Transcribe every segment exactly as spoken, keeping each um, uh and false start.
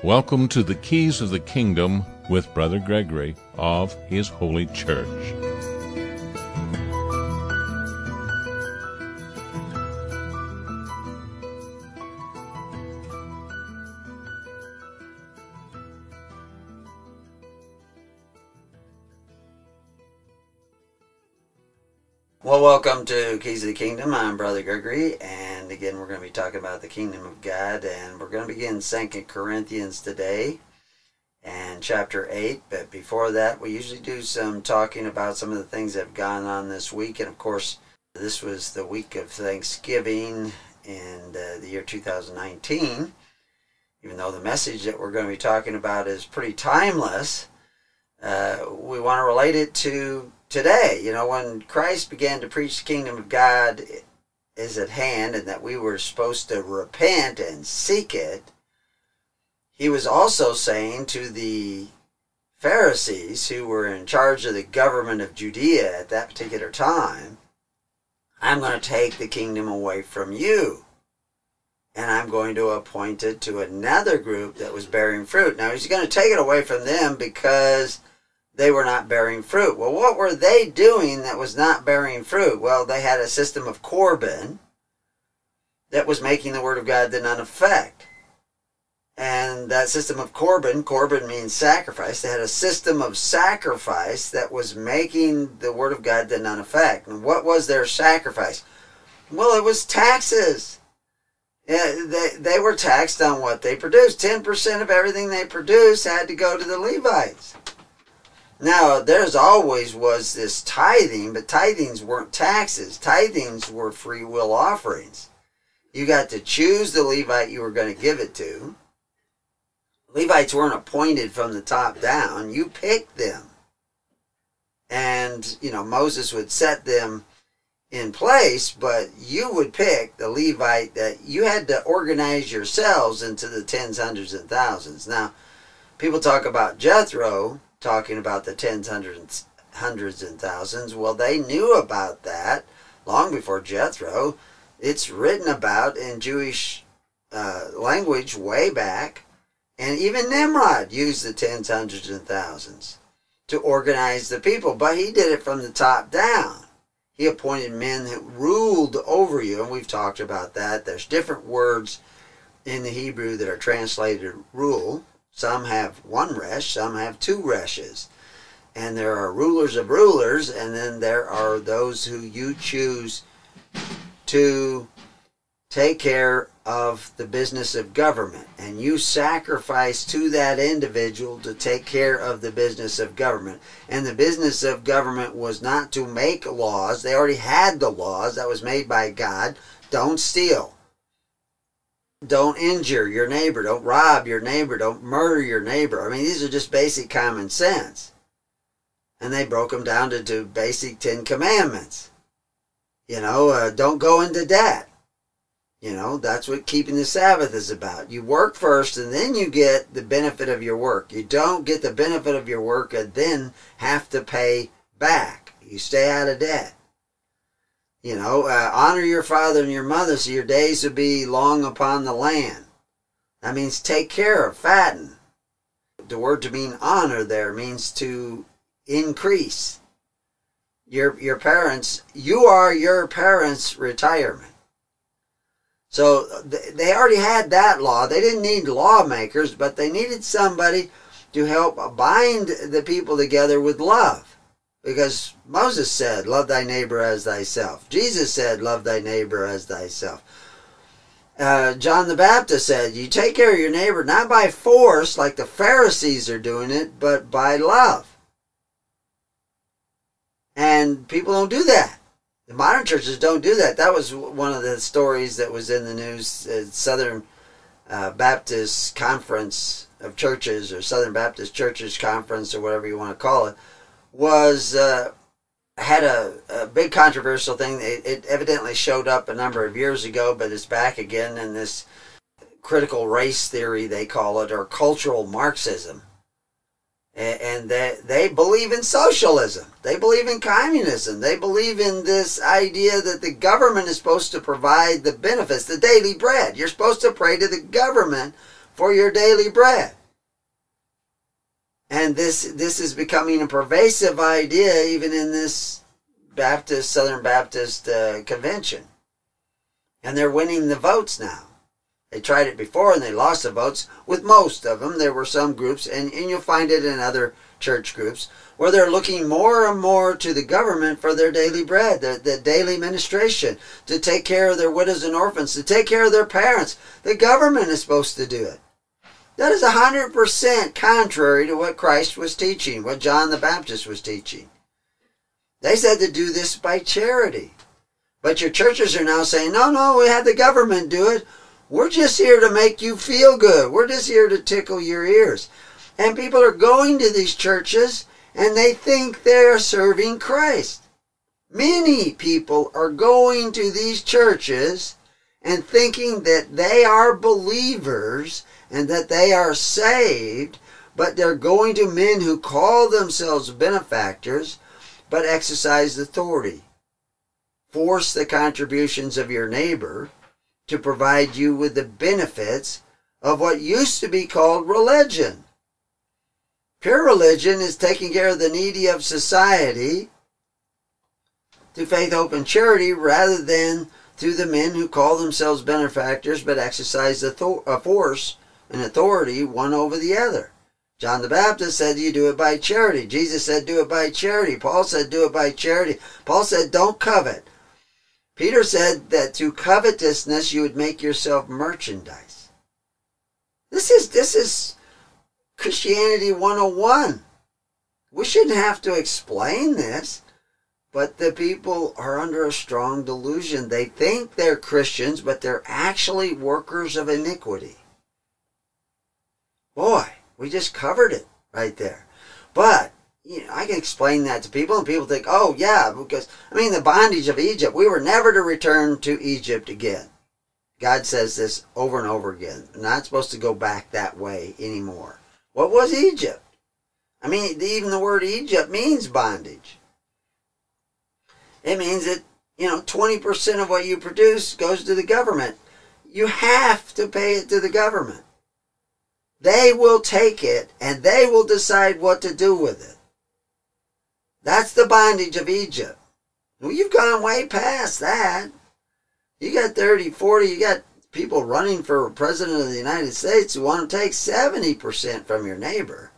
Welcome to the Keys of the Kingdom with Brother Gregory of His Holy Church. Well, welcome to Keys of the Kingdom. I'm Brother Gregory, and again, we're going to be talking about the Kingdom of God, and we're going to begin Second Corinthians today, and chapter eight. But before that, we usually do some talking about some of the things that have gone on this week, and of course, this was the week of Thanksgiving in uh, the year two thousand nineteen. Even though the message that we're going to be talking about is pretty timeless, uh, we want to relate it to today. You know, when Christ began to preach the kingdom of God is at hand and that we were supposed to repent and seek it, he was also saying to the Pharisees who were in charge of the government of Judea at that particular time, I'm going to take the kingdom away from you, and I'm going to appoint it to another group that was bearing fruit. Now, he's going to take it away from them because they were not bearing fruit. Well, what were they doing that was not bearing fruit? Well, they had a system of Corban that was making the Word of God to none effect. And that system of Corban, Corban means sacrifice, they had a system of sacrifice that was making the Word of God to none effect. And what was their sacrifice? Well, it was taxes. Yeah, they, they were taxed on what they produced. ten percent of everything they produced had to go to the Levites. Now, there's always was this tithing, but tithings weren't taxes. Tithings were free will offerings. You got to choose the Levite you were going to give it to. Levites weren't appointed from the top down. You picked them. And, you know, Moses would set them in place, but you would pick the Levite that you had to organize yourselves into the tens, hundreds, and thousands. Now, people talk about Jethro, talking about the tens, hundreds, hundreds, and thousands. Well, they knew about that long before Jethro. It's written about in Jewish uh, language way back. And even Nimrod used the tens, hundreds, and thousands to organize the people. But he did it from the top down. He appointed men that ruled over you. And we've talked about that. There's different words in the Hebrew that are translated rule. Some have one resh, some have two reshes. And there are rulers of rulers, and then there are those who you choose to take care of the business of government. And you sacrifice to that individual to take care of the business of government. And the business of government was not to make laws. They already had the laws that was made by God. Don't steal. Don't injure your neighbor. Don't rob your neighbor. Don't murder your neighbor. I mean, these are just basic common sense. And they broke them down to, to basic Ten Commandments. You know, uh, don't go into debt. You know, that's what keeping the Sabbath is about. You work first and then you get the benefit of your work. You don't get the benefit of your work and then have to pay back. You stay out of debt. You know, uh, honor your father and your mother so your days will be long upon the land. That means take care of, fatten. The word to mean honor there means to increase. Your, your parents, you are your parents' retirement. So they already had that law. They didn't need lawmakers, but they needed somebody to help bind the people together with love. Because Moses said, love thy neighbor as thyself. Jesus said, love thy neighbor as thyself. Uh, John the Baptist said, you take care of your neighbor not by force like the Pharisees are doing it, but by love. And people don't do that. The modern churches don't do that. That was one of the stories that was in the news at Southern uh, Baptist Conference of Churches, or Southern Baptist Churches Conference, or whatever you want to call it, was uh, had a, a big controversial thing. It, it evidently showed up a number of years ago, but it's back again in this critical race theory, they call it, or cultural Marxism. And, and they, they believe in socialism. They believe in communism. They believe in this idea that the government is supposed to provide the benefits, the daily bread. You're supposed to pray to the government for your daily bread. And this this is becoming a pervasive idea even in this Baptist, Southern Baptist uh, convention. And they're winning the votes now. They tried it before and they lost the votes with most of them. There were some groups, and, and you'll find it in other church groups, where they're looking more and more to the government for their daily bread, the, the daily ministration, to take care of their widows and orphans, to take care of their parents. The government is supposed to do it. That is one hundred percent contrary to what Christ was teaching, what John the Baptist was teaching. They said to do this by charity. But your churches are now saying, no, no, we have the government do it. We're just here to make you feel good. We're just here to tickle your ears. And people are going to these churches and they think they're serving Christ. Many people are going to these churches and thinking that they are believers and that they are saved, but they're going to men who call themselves benefactors, but exercise authority. Force the contributions of your neighbor to provide you with the benefits of what used to be called religion. Pure religion is taking care of the needy of society through faith, hope, and charity, rather than through the men who call themselves benefactors but exercise a force and authority one over the other. John the Baptist said you do it by charity. Jesus said do it by charity. Paul said do it by charity. Paul said don't covet. Peter said that through covetousness you would make yourself merchandise. This is this is Christianity one oh one. We shouldn't have to explain this, but the people are under a strong delusion. They think they're Christians, but they're actually workers of iniquity. Boy, we just covered it right there. But you know, I can explain that to people, and people think, oh, yeah, because, I mean, the bondage of Egypt, we were never to return to Egypt again. God says this over and over again. We're not supposed to go back that way anymore. What was Egypt? I mean, even the word Egypt means bondage. It means that, you know, twenty percent of what you produce goes to the government. You have to pay it to the government. They will take it, and they will decide what to do with it. That's the bondage of Egypt. Well, you've gone way past that. You got thirty, forty, you got people running for president of the United States who want to take seventy percent from your neighbor.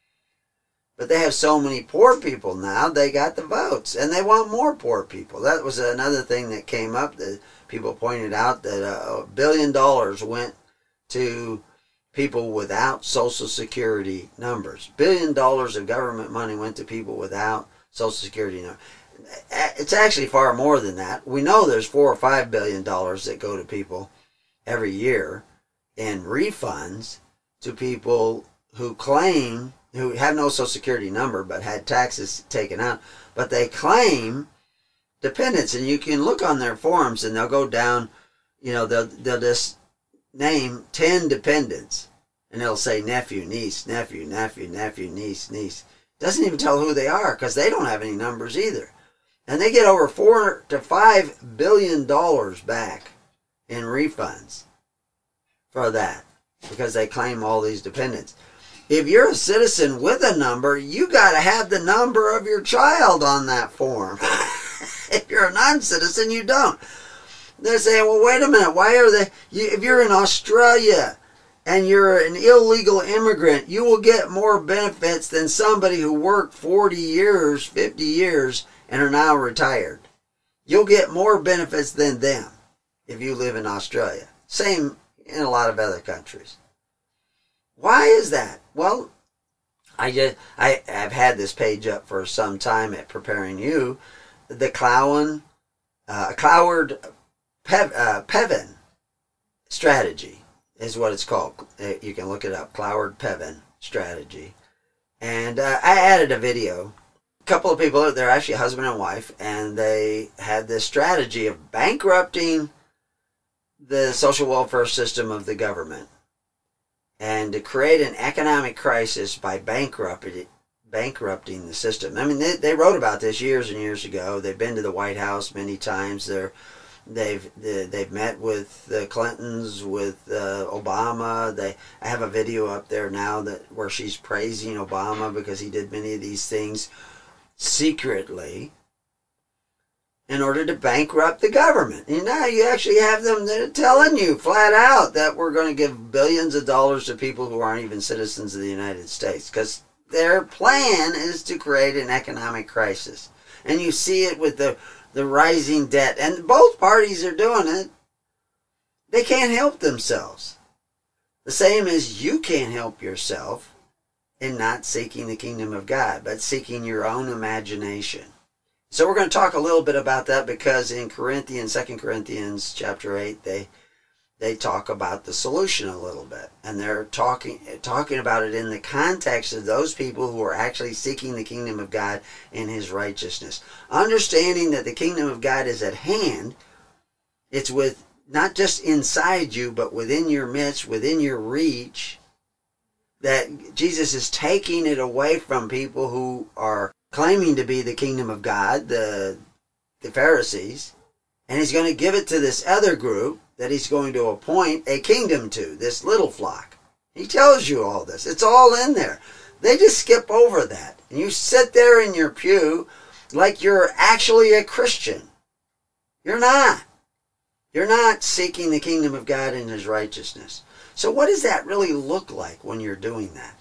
But they have so many poor people now, they got the votes. And they want more poor people. That was another thing that came up that people pointed out, that a billion dollars went to people without Social Security numbers. Billion dollars of government money went to people without Social Security numbers. It's actually far more than that. We know there's four or five billion dollars that go to people every year in refunds to people who claim, who have no Social Security number but had taxes taken out, but they claim dependents. And you can look on their forms and they'll go down, you know, they'll, they'll just name ten dependents, and it'll say nephew, niece, nephew, nephew, nephew, niece, niece. Doesn't even tell who they are because they don't have any numbers either. And they get over four to five billion dollars back in refunds for that because they claim all these dependents. If you're a citizen with a number, you got to have the number of your child on that form. If you're a non-citizen, you don't. They're saying, well, wait a minute, why are they, you, if you're in Australia and you're an illegal immigrant, you will get more benefits than somebody who worked forty years, fifty years, and are now retired. You'll get more benefits than them if you live in Australia. Same in a lot of other countries. Why is that? Well, I just, I, I've had this page up for some time at Preparing You. The Clowen, uh, Cloward Pev, uh, Pevin strategy is what it's called. You can look it up, Cloward Pevin strategy. And uh, I added a video. A couple of people, they're actually husband and wife, and they had this strategy of bankrupting the social welfare system of the government and to create an economic crisis by bankrupting bankrupting the system. I mean, they, they wrote about this years and years ago. They've been to the White House many times. They're They've they've met with the Clintons, with uh, Obama. They I have a video up there now that where she's praising Obama because he did many of these things secretly in order to bankrupt the government. And now you actually have them that are telling you flat out that we're going to give billions of dollars to people who aren't even citizens of the United States, because their plan is to create an economic crisis. And you see it with the the rising debt, and both parties are doing it. They can't help themselves. The same as you can't help yourself in not seeking the kingdom of God, but seeking your own imagination. So we're going to talk a little bit about that, because in Corinthians, Second Corinthians chapter eight, they they talk about the solution a little bit. And they're talking talking about it in the context of those people who are actually seeking the kingdom of God and his righteousness. Understanding that the kingdom of God is at hand. It's with not just inside you, but within your midst, within your reach. That Jesus is taking it away from people who are claiming to be the kingdom of God, the, the Pharisees. And he's going to give it to this other group that he's going to appoint a kingdom to, this little flock. He tells you all this. It's all in there. They just skip over that. And you sit there in your pew like you're actually a Christian. You're not. You're not seeking the kingdom of God and his righteousness. So what does that really look like when you're doing that?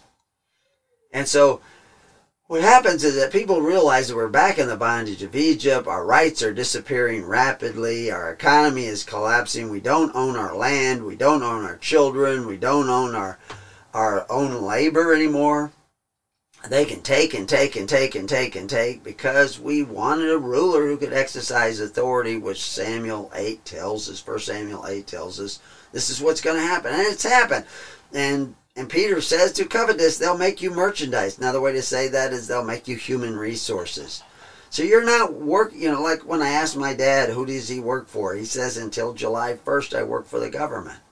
And so what happens is that people realize that we're back in the bondage of Egypt. Our rights are disappearing rapidly. Our economy is collapsing. We don't own our land. We don't own our children. We don't own our, our own labor anymore. They can take and take and take and take and take because we wanted a ruler who could exercise authority, which Samuel eight tells us, First Samuel eight tells us, this is what's going to happen. And it's happened. And And Peter says, to covetous, they'll make you merchandise. Another way to say that is they'll make you human resources. So you're not work, you know, like when I asked my dad, who does he work for? He says, until July first, I work for the government.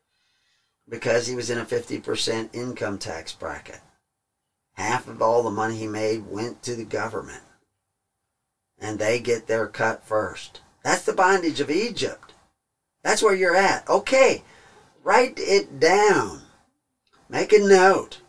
Because he was in a fifty percent income tax bracket. Half of all the money he made went to the government. And they get their cut first. That's the bondage of Egypt. That's where you're at. Okay, write it down. Make a note.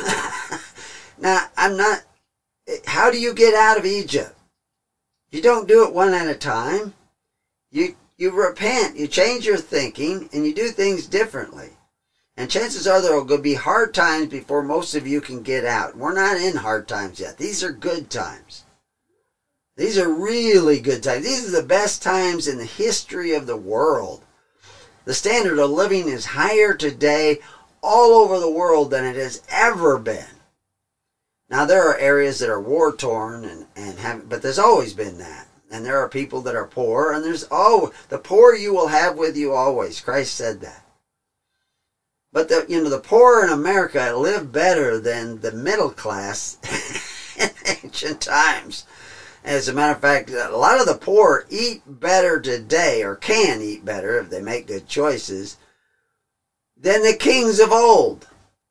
Now, I'm not... How do you get out of Egypt? You don't do it one at a time. You you repent. You change your thinking, and you do things differently. And chances are there will be hard times before most of you can get out. We're not in hard times yet. These are good times. These are really good times. These are the best times in the history of the world. The standard of living is higher today all over the world than it has ever been. Now, there are areas that are war-torn, and, and have, but there's always been that. And there are people that are poor, and there's oh, the poor you will have with you always. Christ said that. But the you know the poor in America live better than the middle class in ancient times. As a matter of fact, a lot of the poor eat better today, or can eat better if they make good choices, than the kings of old.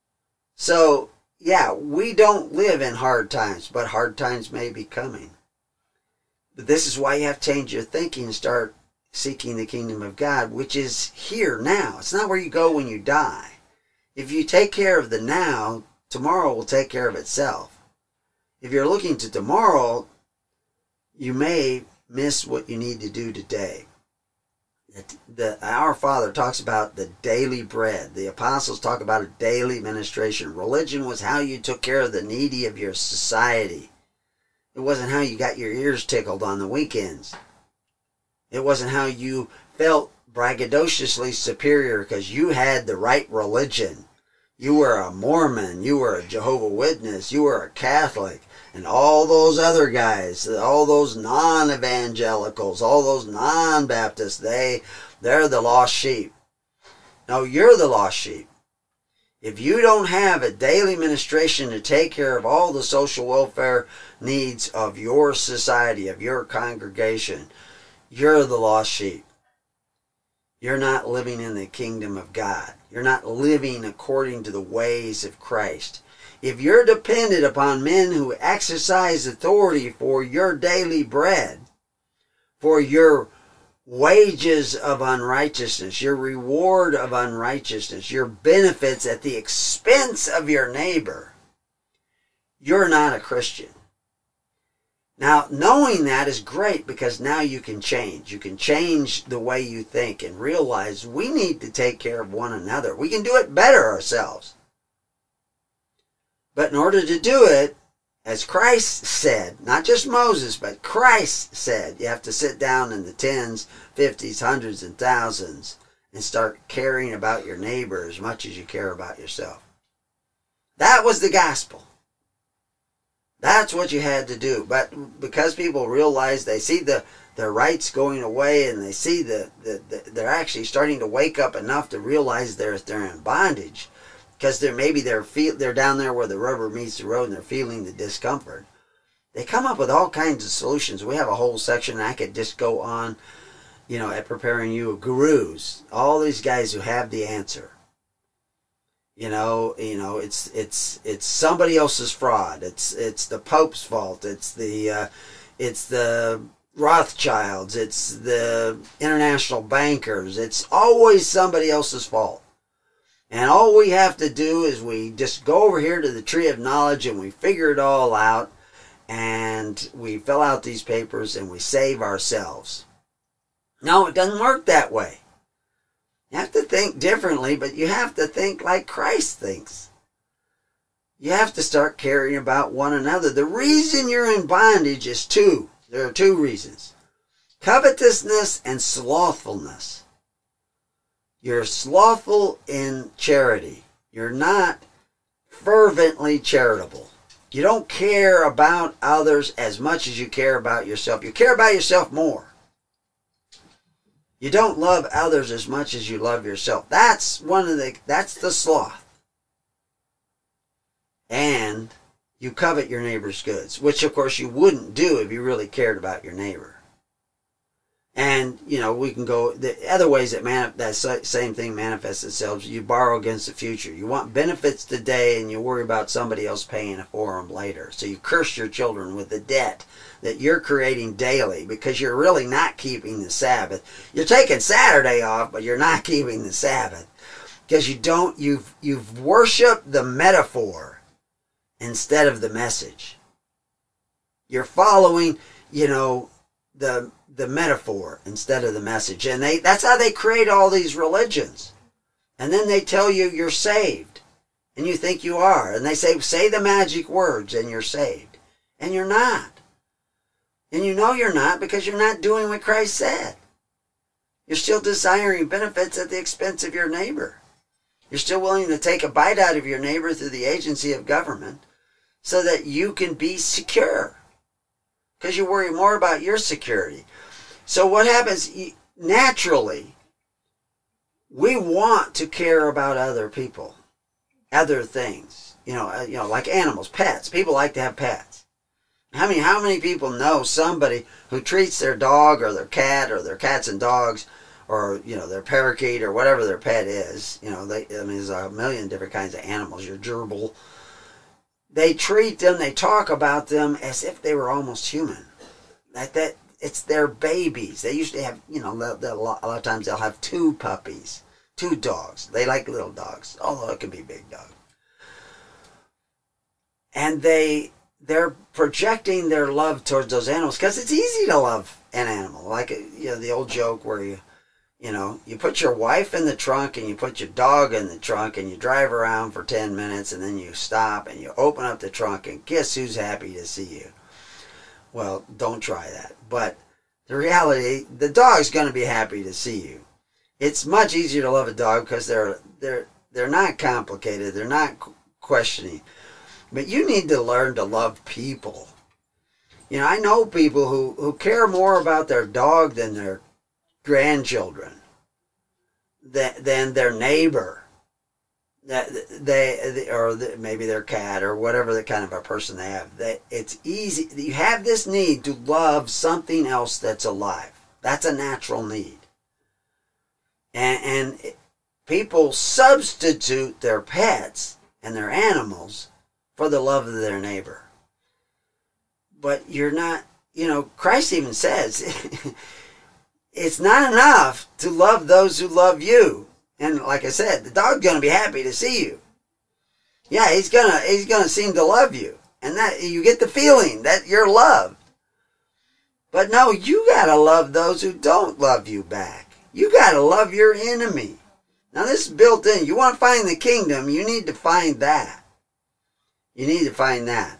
So, yeah, we don't live in hard times, but hard times may be coming. But this is why you have to change your thinking and start seeking the kingdom of God, which is here now. It's not where you go when you die. If you take care of the now, tomorrow will take care of itself. If you're looking to tomorrow, you may miss what you need to do today. The, the, our Father talks about the daily bread. The apostles talk about a daily ministration. Religion was how you took care of the needy of your society. It wasn't how you got your ears tickled on the weekends. It wasn't how you felt braggadociously superior because you had the right religion. You were a Mormon, you were a Jehovah's Witness, you were a Catholic, and all those other guys, all those non-evangelicals, all those non-Baptists, they, they're the lost sheep. No, you're the lost sheep. If you don't have a daily ministration to take care of all the social welfare needs of your society, of your congregation, you're the lost sheep. You're not living in the kingdom of God. You're not living according to the ways of Christ. If you're dependent upon men who exercise authority for your daily bread, for your wages of unrighteousness, your reward of unrighteousness, your benefits at the expense of your neighbor, you're not a Christian. Now, knowing that is great because now you can change. You can change the way you think and realize we need to take care of one another. We can do it better ourselves. But in order to do it, as Christ said, not just Moses, but Christ said, you have to sit down in the tens, fifties, hundreds, and thousands and start caring about your neighbor as much as you care about yourself. That was the gospel. That's what you had to do. But because people realize they see the their rights going away and they see the, the, the they're actually starting to wake up enough to realize they're they're in bondage, because they're maybe they're feel they're down there where the rubber meets the road and they're feeling the discomfort. They come up with all kinds of solutions. We have a whole section I could just go on, you know, at Preparing You, of gurus, all these guys who have the answer. You know, you know, it's it's it's somebody else's fraud. It's it's the Pope's fault. It's the uh, it's the Rothschilds. It's the international bankers. It's always somebody else's fault. And all we have to do is we just go over here to the tree of knowledge and we figure it all out, and we fill out these papers and we save ourselves. No, it doesn't work that way. You have to think differently, but you have to think like Christ thinks. You have to start caring about one another. The reason you're in bondage is two. There are two reasons. Covetousness and slothfulness. You're slothful in charity. You're not fervently charitable. You don't care about others as much as you care about yourself. You care about yourself more. You don't love others as much as you love yourself. That's one of the, that's the sloth. And you covet your neighbor's goods, which of course you wouldn't do if you really cared about your neighbor. And, you know, we can go, the other ways that man, that same thing manifests itself. You borrow against the future. You want benefits today and you worry about somebody else paying for them later. So you curse your children with the debt that you're creating daily because you're really not keeping the Sabbath. You're taking Saturday off, but you're not keeping the Sabbath because you don't, you've, you've worshiped the metaphor instead of the message. You're following, you know, the the metaphor instead of the message. And they that's how they create all these religions. And then they tell you you're saved. And you think you are. And they say, say the magic words and you're saved. And you're not. And you know you're not because you're not doing what Christ said. You're still desiring benefits at the expense of your neighbor. You're still willing to take a bite out of your neighbor through the agency of government so that you can be secure. Because you worry more about your security. So what happens naturally, we want to care about other people, other things, you know, you know, like animals, pets. People like to have pets. How many, how many people know somebody who treats their dog or their cat or their cats and dogs or, you know, their parakeet or whatever their pet is? You know, they, I mean, there's a million different kinds of animals, your gerbil. They treat them, they talk about them as if they were almost human. Like that, it's their babies. They usually have, you know, they'll, they'll, a lot of times they'll have two puppies, two dogs. They like little dogs, although it can be big dogs. And they, they're projecting their love towards those animals because it's easy to love an animal. Like, you know, the old joke where you, you know, you put your wife in the trunk and you put your dog in the trunk and you drive around for ten minutes and then you stop and you open up the trunk and guess who's happy to see you? Well, don't try that. But the reality, the dog's going to be happy to see you. It's much easier to love a dog because they're they're they're not complicated. They're not questioning. But you need to learn to love people. You know, I know people who, who care more about their dog than their grandchildren, than, than their neighbor. That they, or maybe their cat or whatever the kind of a person they have. That it's easy. You have this need to love something else that's alive. That's a natural need. And, and people substitute their pets and their animals for the love of their neighbor. But you're not, you know, Christ even says, it's not enough to love those who love you. And like I said, the dog's going to be happy to see you. Yeah, he's going to he's going to seem to love you. And that you get the feeling that you're loved. But no, you got to love those who don't love you back. You got to love your enemy. Now this is built in. You want to find the kingdom, you need to find that. You need to find that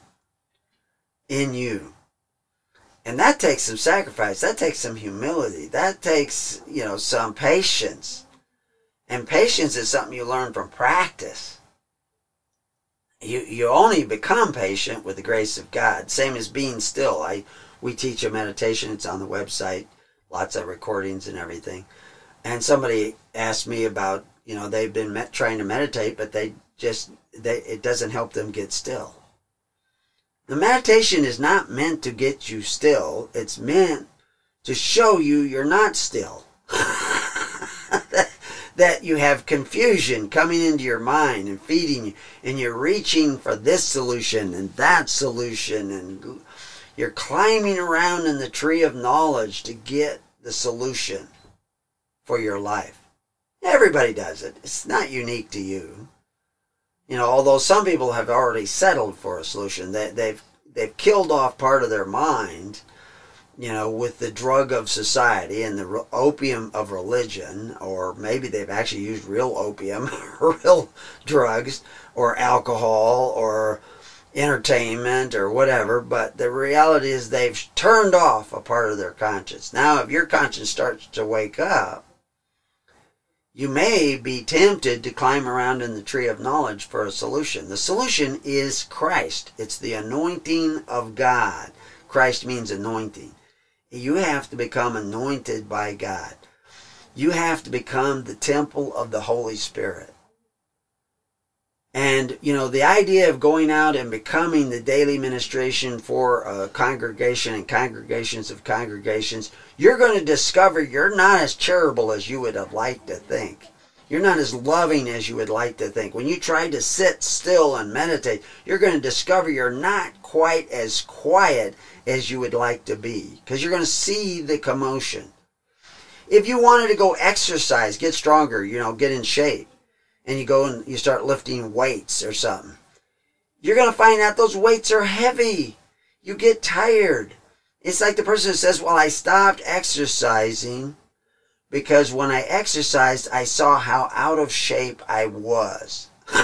in you. And that takes some sacrifice. That takes some humility. That takes, you know, some patience. And patience is something you learn from practice. You you only become patient with the grace of God. Same as being still. I we teach a meditation. It's on the website. Lots of recordings and everything. And somebody asked me about, you know, they've been met, trying to meditate, but they just they it doesn't help them get still. The meditation is not meant to get you still. It's meant to show you you're not still. that, that you have confusion coming into your mind and feeding you, and you're reaching for this solution and that solution, and you're climbing around in the tree of knowledge to get the solution for your life. Everybody does it. It's not unique to you. You know, although some people have already settled for a solution, they, they've they've killed off part of their mind, you know, with the drug of society and the opium of religion, or maybe they've actually used real opium, real drugs, or alcohol, or entertainment, or whatever. But the reality is they've turned off a part of their conscience. Now, if your conscience starts to wake up, you may be tempted to climb around in the tree of knowledge for a solution. The solution is Christ. It's the anointing of God. Christ means anointing. You have to become anointed by God. You have to become the temple of the Holy Spirit. And, you know, the idea of going out and becoming the daily ministration for a congregation and congregations of congregations, you're going to discover you're not as charitable as you would have liked to think. You're not as loving as you would like to think. When you try to sit still and meditate, you're going to discover you're not quite as quiet as you would like to be, because you're going to see the commotion. If you wanted to go exercise, get stronger, you know, get in shape, and you go and you start lifting weights or something, you're going to find out those weights are heavy. You get tired. It's like the person who says, well, I stopped exercising because when I exercised, I saw how out of shape I was.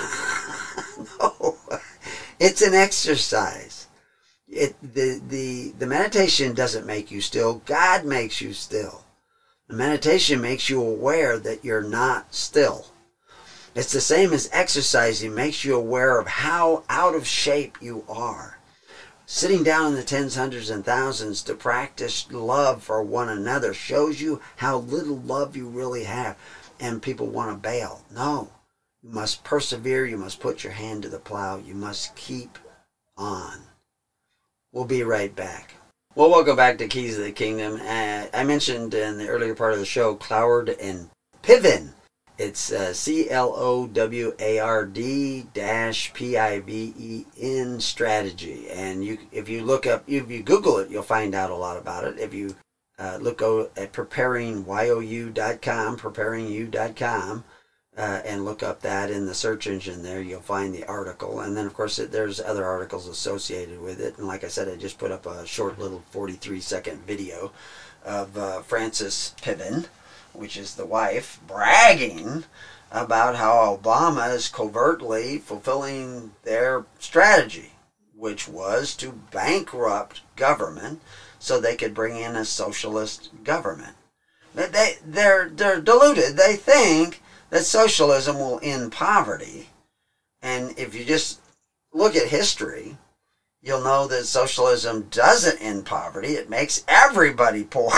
No, it's an exercise. It, the, the, the meditation doesn't make you still. God makes you still. The meditation makes you aware that you're not still. It's the same as exercising makes you aware of how out of shape you are. Sitting down in the tens, hundreds, and thousands to practice love for one another shows you how little love you really have. And people want to bail. No. You must persevere. You must put your hand to the plow. You must keep on. We'll be right back. Well, welcome back to Keys of the Kingdom. Uh, I mentioned in the earlier part of the show, Cloward and Piven. It's uh, C L O W A R D dash P I V E N strategy. And you, if you look up, if you Google it, you'll find out a lot about it. If you uh, look at preparing you dot com, preparing you dot com, uh, and look up that in the search engine there, you'll find the article. And then, of course, it, there's other articles associated with it. And like I said, I just put up a short little forty-three second video of uh, Frances Piven, which is the wife, bragging about how Obama is covertly fulfilling their strategy, which was to bankrupt government so they could bring in a socialist government. But they, they're, they're deluded. They think that socialism will end poverty. And if you just look at history, you'll know that socialism doesn't end poverty. It makes everybody poor.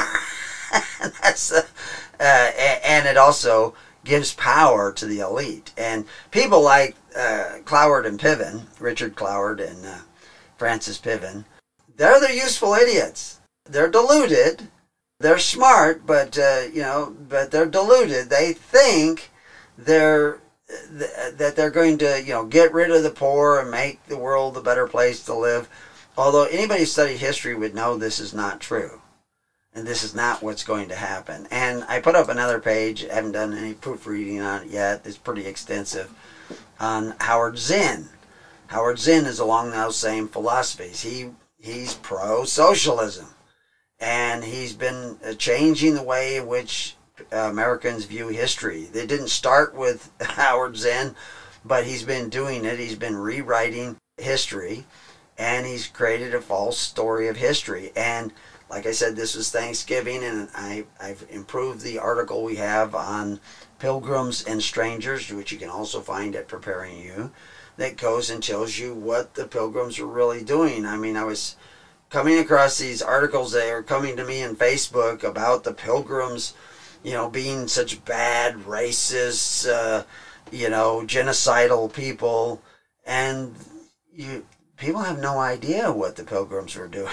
That's the, uh, and it also gives power to the elite. And people like uh, Cloward and Piven, Richard Cloward and uh, Frances Piven, they're the useful idiots. They're deluded. They're smart, but uh, you know, but they're deluded. They think they're th- that they're going to, you know, get rid of the poor and make the world a better place to live. Although anybody who studied history would know this is not true. And this is not what's going to happen. And I put up another page, I haven't done any proofreading on it yet, it's pretty extensive, on Howard Zinn. Howard Zinn is along those same philosophies. He He's pro-socialism. And he's been changing the way in which Americans view history. They didn't start with Howard Zinn, but he's been doing it. He's been rewriting history, and he's created a false story of history. And like I said, this was Thanksgiving, and I, I've improved the article we have on pilgrims and strangers, which you can also find at Preparing You, that goes and tells you what the pilgrims were really doing. I mean, I was coming across these articles that are coming to me in Facebook about the pilgrims, you know, being such bad, racist, uh, you know, genocidal people, and you people have no idea what the pilgrims were doing.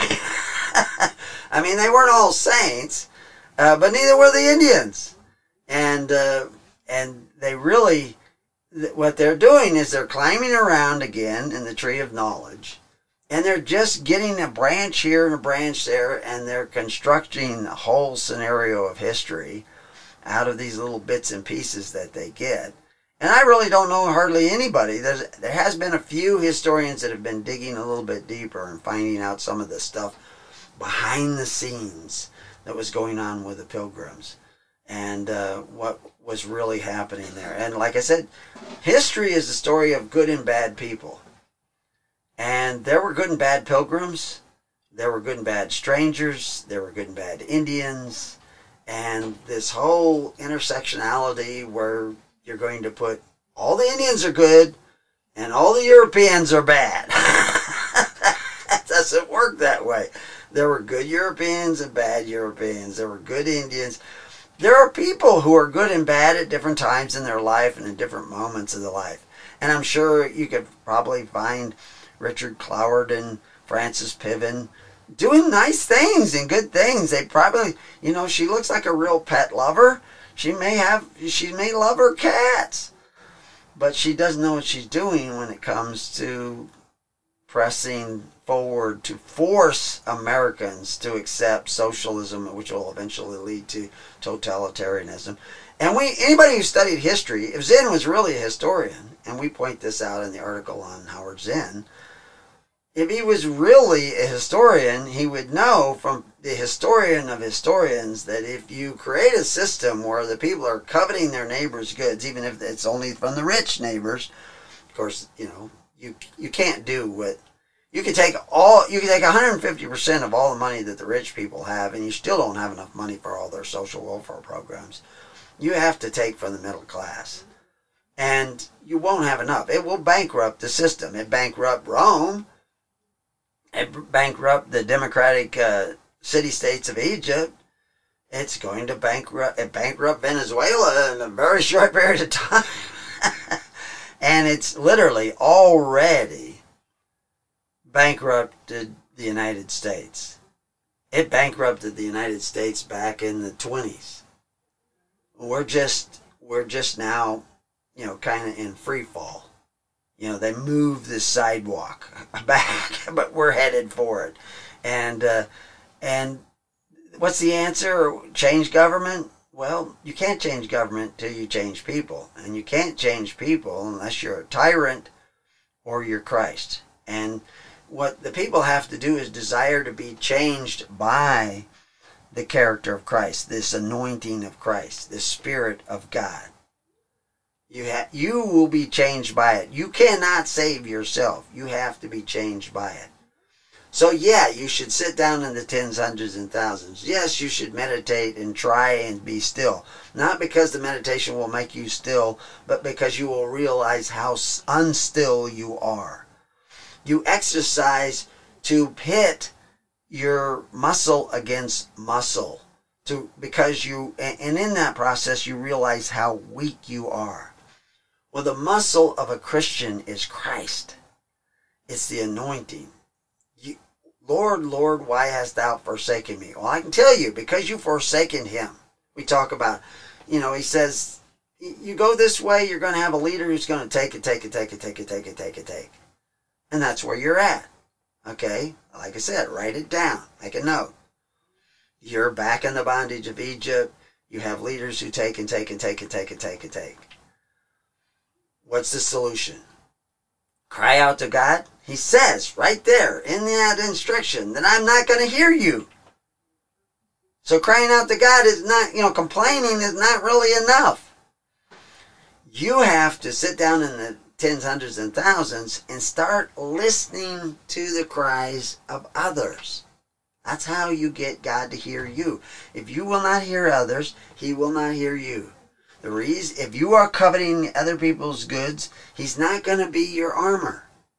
I mean, they weren't all saints, uh, but neither were the Indians, and uh, and they really, what they're doing is they're climbing around again in the tree of knowledge. And they're just getting a branch here and a branch there, and they're constructing a whole scenario of history out of these little bits and pieces that they get. And I really don't know hardly anybody. There's, there has been a few historians that have been digging a little bit deeper and finding out some of the stuff behind the scenes that was going on with the pilgrims and uh, what was really happening there. And like I said, history is the story of good and bad people. And there were good and bad pilgrims, there were good and bad strangers, there were good and bad Indians, and this whole intersectionality where you're going to put all the Indians are good and all the Europeans are bad. It doesn't work that way. There were good Europeans and bad Europeans. There were good Indians. There are people who are good and bad at different times in their life and in different moments of the life. And I'm sure you could probably find Richard Cloward and Frances Piven doing nice things and good things. They probably, you know, she looks like a real pet lover. She may have, she may love her cats, but she doesn't know what she's doing when it comes to pressing forward to force Americans to accept socialism, which will eventually lead to totalitarianism. And we, anybody who studied history, if Zinn was really a historian, and we point this out in the article on Howard Zinn, if he was really a historian, he would know from the historian of historians that if you create a system where the people are coveting their neighbors' goods, even if it's only from the rich neighbors, of course, you know, you you can't do what, you can take all, you can take one hundred fifty percent of all the money that the rich people have, and you still don't have enough money for all their social welfare programs. You have to take from the middle class. And you won't have enough. It will bankrupt the system. It bankrupt Rome. It bankrupt the democratic uh, city-states of Egypt. It's going to bankrupt, it bankrupt Venezuela in a very short period of time. And it's literally already bankrupted the United States. It bankrupted the United States back in the twenties. We're just, we're just now, you know, kind of in free fall. You know, they moved the sidewalk back, but we're headed for it. And uh, and what's the answer? Change government? Well, you can't change government till you change people. And you can't change people unless you're a tyrant or you're Christ. And what the people have to do is desire to be changed by the character of Christ, this anointing of Christ, the Spirit of God. You ha- you will be changed by it. You cannot save yourself. You have to be changed by it. So yeah, you should sit down in the tens, hundreds, and thousands. Yes, you should meditate and try and be still. Not because the meditation will make you still, but because you will realize how unstill you are. You exercise to pit your muscle against muscle. To, because you, and in that process you realize how weak you are. Well, the muscle of a Christian is Christ. It's the anointing. You, Lord, Lord, why hast thou forsaken me? Well, I can tell you, because you've forsaken him. We talk about, you know, he says, you go this way, you're going to have a leader who's going to take it, take it, take it, take it, take it, take it, take. And that's where you're at. Okay? Like I said, write it down. Make a note. You're back in the bondage of Egypt. You have leaders who take and take and take and take and take and take. What's the solution? Cry out to God. He says right there in that instruction that I'm not going to hear you. So crying out to God is not, you know, complaining is not really enough. You have to sit down in the tens, hundreds, and thousands and start listening to the cries of others. That's how you get God to hear you. If you will not hear others, He will not hear you. The reason, if you are coveting other people's goods, He's not going to be your armor.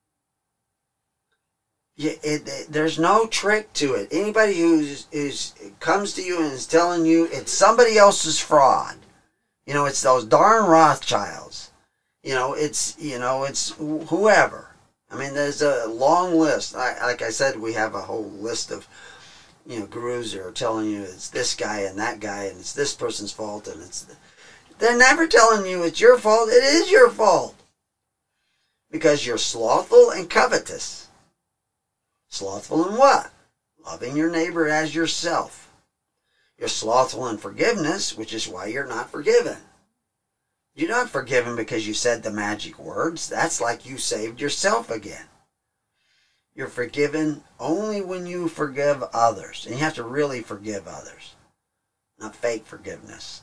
You, it, it, there's no trick to it. Anybody who is comes to you and is telling you it's somebody else's fraud, you know, it's those darn Rothschilds. You know, it's you know, it's whoever. I mean, there's a long list. I, like I said, we have a whole list of, you know, gurus that are telling you it's this guy and that guy and it's this person's fault and it's. They're never telling you it's your fault. It is your fault because you're slothful and covetous. Slothful in what? Loving your neighbor as yourself. You're slothful in forgiveness, which is why you're not forgiven. You're not forgiven because you said the magic words. That's like you saved yourself again. You're forgiven only when you forgive others. And you have to really forgive others, not fake forgiveness.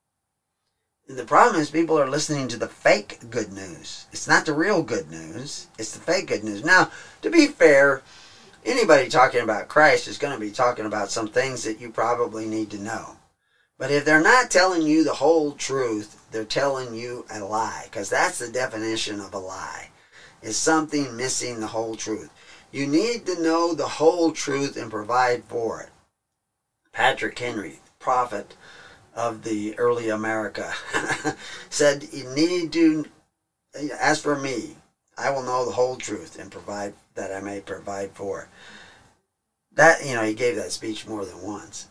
And the problem is people are listening to the fake good news. It's not the real good news. It's the fake good news. Now, to be fair, anybody talking about Christ is going to be talking about some things that you probably need to know. But if they're not telling you the whole truth, they're telling you a lie. Because that's the definition of a lie. Is something missing the whole truth. You need to know the whole truth and provide for it. Patrick Henry, prophet of the early America, said you need to, as for me, I will know the whole truth and provide that I may provide for it. That, you know, he gave that speech more than once.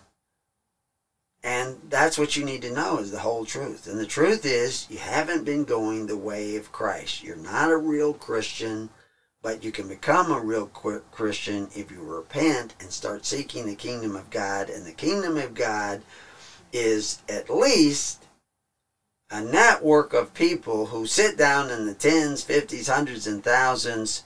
And that's what you need to know is the whole truth. And the truth is you haven't been going the way of Christ. You're not a real Christian, but you can become a real Christian if you repent and start seeking the kingdom of God. And the kingdom of God is at least a network of people who sit down in the tens, fifties, hundreds, and thousands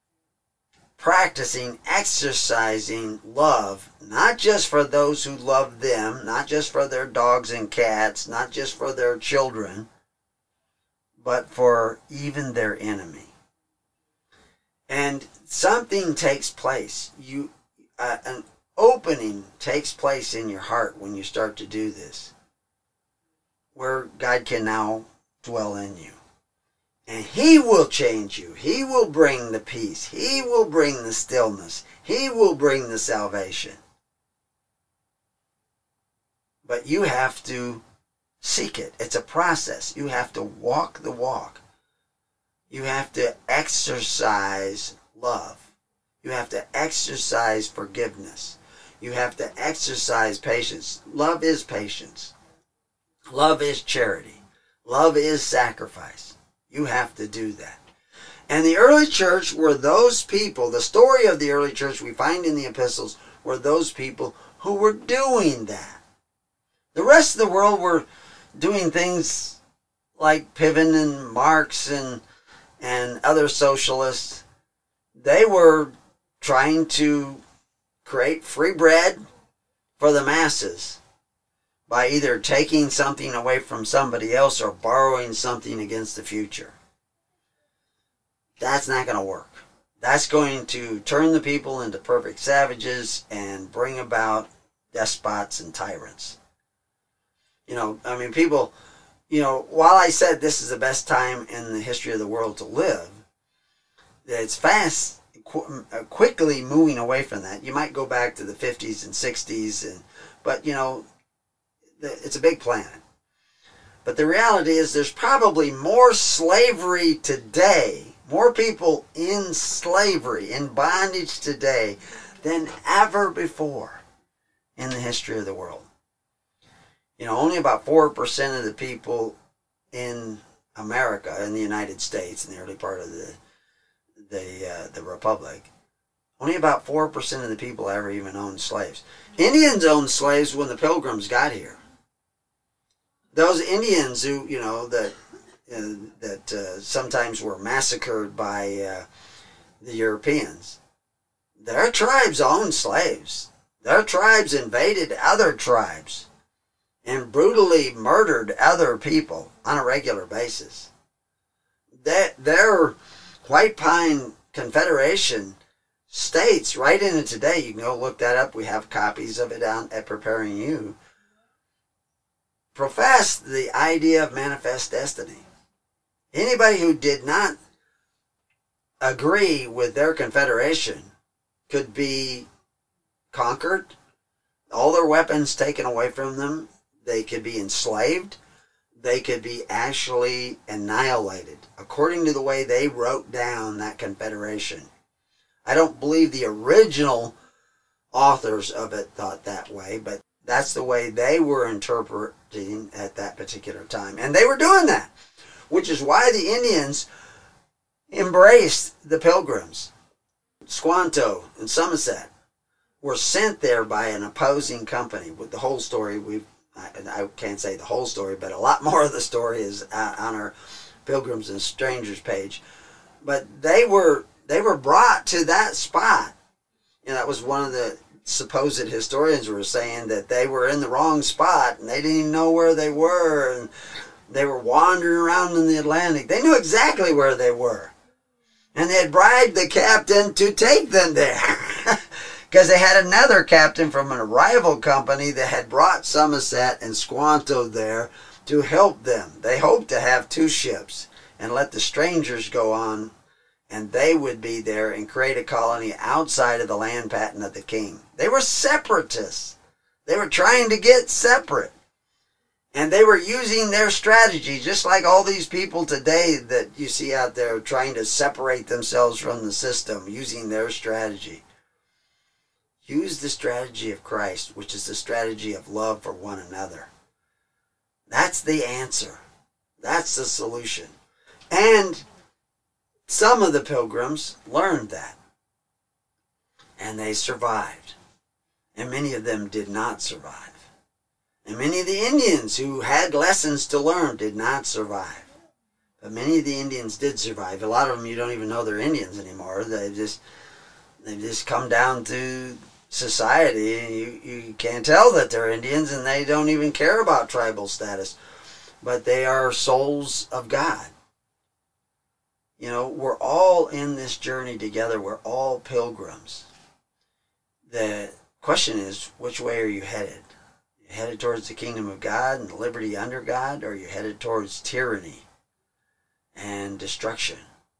practicing, exercising love, not just for those who love them, not just for their dogs and cats, not just for their children, but for even their enemy. And something takes place. You, uh, an opening takes place in your heart when you start to do this, where God can now dwell in you. And He will change you. He will bring the peace. He will bring the stillness. He will bring the salvation. But you have to seek it. It's a process. You have to walk the walk. You have to exercise love. You have to exercise forgiveness. You have to exercise patience. Love is patience. Love is charity. Love is sacrifice. You have to do that. And the early church were those people, the story of the early church we find in the epistles, were those people who were doing that. The rest of the world were doing things like Piven and Marx and, and other socialists. They were trying to create free bread for the masses by either taking something away from somebody else or borrowing something against the future. That's not going to work. That's going to turn the people into perfect savages and bring about despots and tyrants. You know, I mean, people, you know, while I said this is the best time in the history of the world to live, it's fast, qu- quickly moving away from that. You might go back to the fifties and sixties, and but, you know, it's a big planet. But the reality is there's probably more slavery today, more people in slavery, in bondage today, than ever before in the history of the world. You know, only about four percent of the people in America, in the United States, in the early part of the the uh, the Republic, Only about four percent of the people ever even owned slaves. Indians owned slaves when the Pilgrims got here. Those Indians who, you know, that uh, that uh, sometimes were massacred by uh, the Europeans, their tribes owned slaves. Their tribes invaded other tribes and brutally murdered other people on a regular basis. That their White Pine Confederation states right in it today, you can go look that up, we have copies of it down at Preparing You, profess the idea of manifest destiny. Anybody who did not agree with their confederation could be conquered, all their weapons taken away from them, they could be enslaved, they could be actually annihilated, according to the way they wrote down that confederation. I don't believe the original authors of it thought that way, but that's the way they were interpreting at that particular time. And they were doing that, which is why the Indians embraced the Pilgrims. Squanto and Somerset were sent there by an opposing company. With the whole story, we I, I can't say the whole story, but a lot more of the story is on our Pilgrims and Strangers page. But they were they were brought to that spot. You know, that was one of the supposed historians were saying that they were in the wrong spot and they didn't even know where they were, and they were wandering around in the Atlantic. They knew exactly where they were. And they had bribed the captain to take them there. Because they had another captain from a rival company that had brought Somerset and Squanto there to help them. They hoped to have two ships and let the strangers go on, and they would be there and create a colony outside of the land patent of the king. They were separatists. They were trying to get separate. And they were using their strategy, just like all these people today that you see out there trying to separate themselves from the system, using their strategy. Use the strategy of Christ, which is the strategy of love for one another. That's the answer. That's the solution. And some of the Pilgrims learned that. And they survived. And many of them did not survive. And many of the Indians who had lessons to learn did not survive. But many of the Indians did survive. A lot of them you don't even know they're Indians anymore. They've just, they've just come down to society, and you, you can't tell that they're Indians, and they don't even care about tribal status. But they are souls of God. You know, we're all in this journey together. We're all pilgrims. The question is, which way are you headed? You headed towards the kingdom of God and liberty under God, or are you headed towards tyranny and destruction?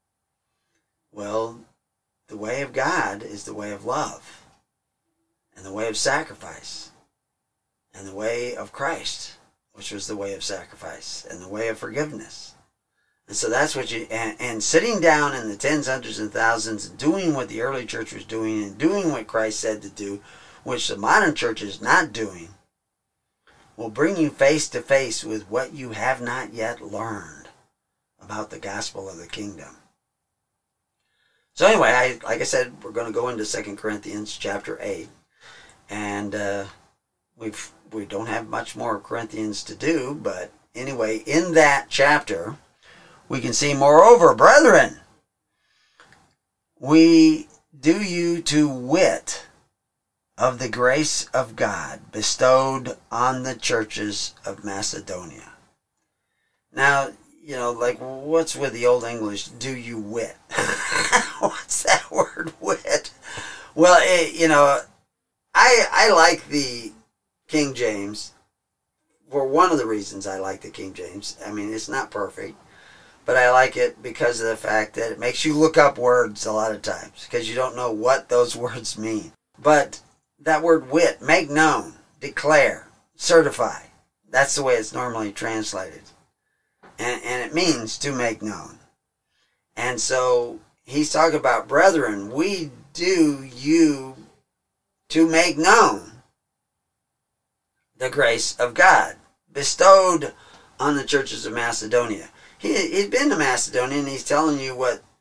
Well, the way of God is the way of love, and the way of sacrifice, and the way of Christ, which was the way of sacrifice, and the way of forgiveness. And so that's what you, and, and sitting down in the tens, hundreds, and thousands, doing what the early church was doing, and doing what Christ said to do, which the modern church is not doing, will bring you face to face with what you have not yet learned about the gospel of the kingdom. So anyway, I, like I said, we're going to go into Second Corinthians chapter eight. And uh, we've, we don't have much more Corinthians to do, but anyway, in that chapter, we can see, moreover, brethren, we do you to wit of the grace of God bestowed on the churches of Macedonia. Now, you know, like, what's with the Old English, do you wit? What's that word, wit? Well, it, you know, I I like the King James for one of the reasons I like the King James. I mean, it's not perfect, but I like it because of the fact that it makes you look up words a lot of times because you don't know what those words mean. But that word wit, make known, declare, certify, that's the way it's normally translated. And, and it means to make known. And so he's talking about, brethren, we do you to make known the grace of God bestowed on the churches of Macedonia. He, he'd been to Macedonia, and he's telling you what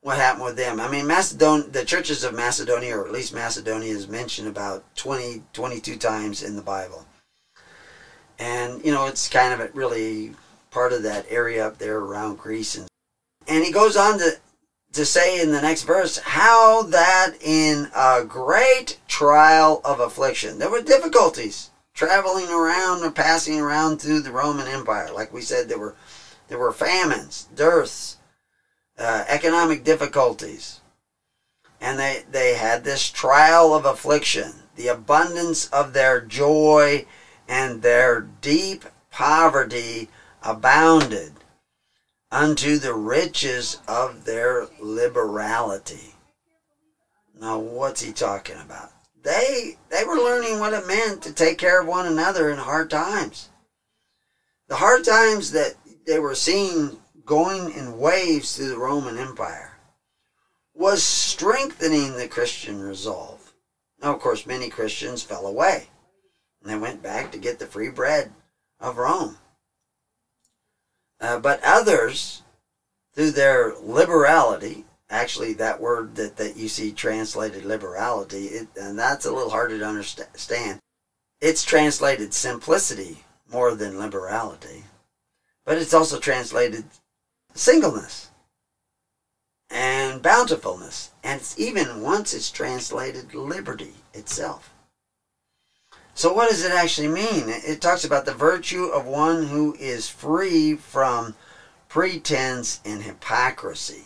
what happened with them. I mean, Macedon, the churches of Macedonia, or at least Macedonia, is mentioned about twenty, twenty-two times in the Bible. And, you know, it's kind of really part of that area up there around Greece. And, and he goes on to, to say in the next verse, how that in a great trial of affliction, there were difficulties traveling around or passing around through the Roman Empire. Like we said, there were, there were famines, dearths, uh, economic difficulties. And they, they had this trial of affliction, the abundance of their joy and their deep poverty abounded unto the riches of their liberality. Now, what's he talking about? They they were learning what it meant to take care of one another in hard times. The hard times that they were seeing going in waves through the Roman Empire was strengthening the Christian resolve. Now, of course, many Christians fell away. And they went back to get the free bread of Rome. Uh, but others, through their liberality, actually that word that, that you see translated liberality, it, and that's a little harder to understand. It's translated simplicity more than liberality. But it's also translated singleness and bountifulness. And it's even once it's translated liberty itself. So what does it actually mean? It talks about the virtue of one who is free from pretense and hypocrisy.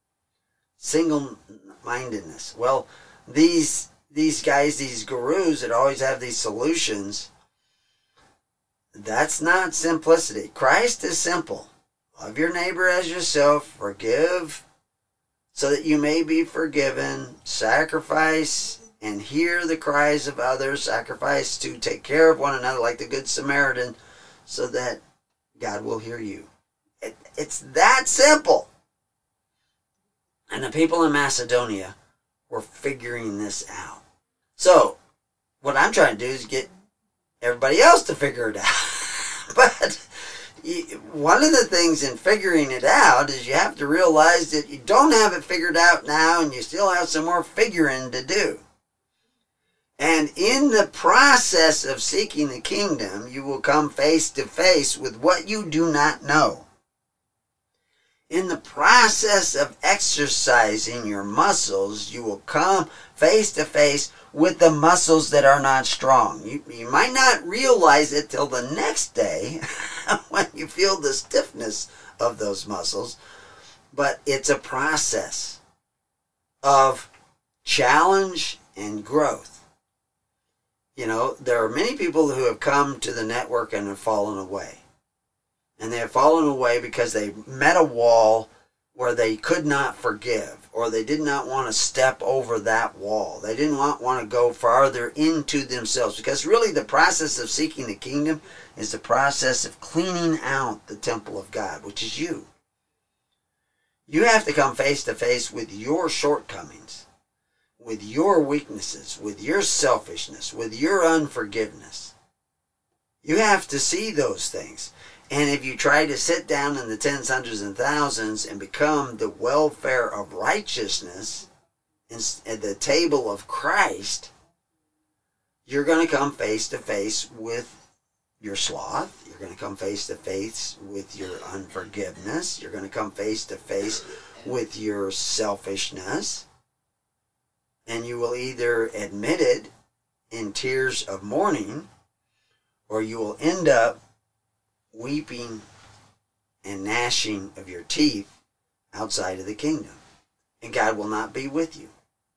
Single-mindedness. Well, these these guys, these gurus that always have these solutions, that's not simplicity. Christ is simple. Love your neighbor as yourself. Forgive so that you may be forgiven. Sacrifice and hear the cries of others, sacrifice to take care of one another like the Good Samaritan, so that God will hear you. It, it's that simple. And the people in Macedonia were figuring this out. So, what I'm trying to do is get everybody else to figure it out. But one of the things in figuring it out is you have to realize that you don't have it figured out now, and you still have some more figuring to do. And in the process of seeking the kingdom, you will come face to face with what you do not know. In the process of exercising your muscles, you will come face to face with the muscles that are not strong. You, you might not realize it till the next day when you feel the stiffness of those muscles, but it's a process of challenge and growth. You know, there are many people who have come to the network and have fallen away. And they have fallen away because they met a wall where they could not forgive, or they did not want to step over that wall. They didn't want, want to go farther into themselves, because really the process of seeking the kingdom is the process of cleaning out the temple of God, which is you. You have to come face to face with your shortcomings, with your weaknesses, with your selfishness, with your unforgiveness. You have to see those things. And if you try to sit down in the tens, hundreds, and thousands and become the welfare of righteousness at the table of Christ, you're going to come face to face with your sloth. You're going to come face to face with your unforgiveness. You're going to come face to face with your selfishness. And you will either admit it in tears of mourning, or you will end up weeping and gnashing of your teeth outside of the kingdom. And God will not be with you.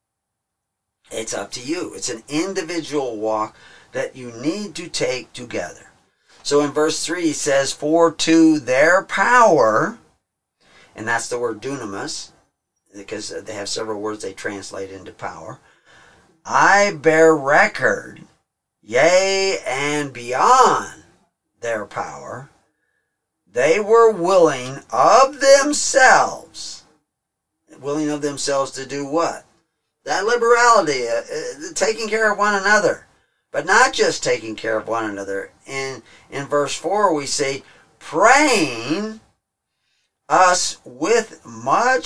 It's up to you. It's an individual walk that you need to take together. So in verse three he says, for to their power, and that's the word dunamis, because they have several words they translate into power, I bear record, yea, and beyond their power, they were willing of themselves. Willing of themselves to do what? That liberality, uh, uh, taking care of one another. But not just taking care of one another. In, in verse four we say, praying us with much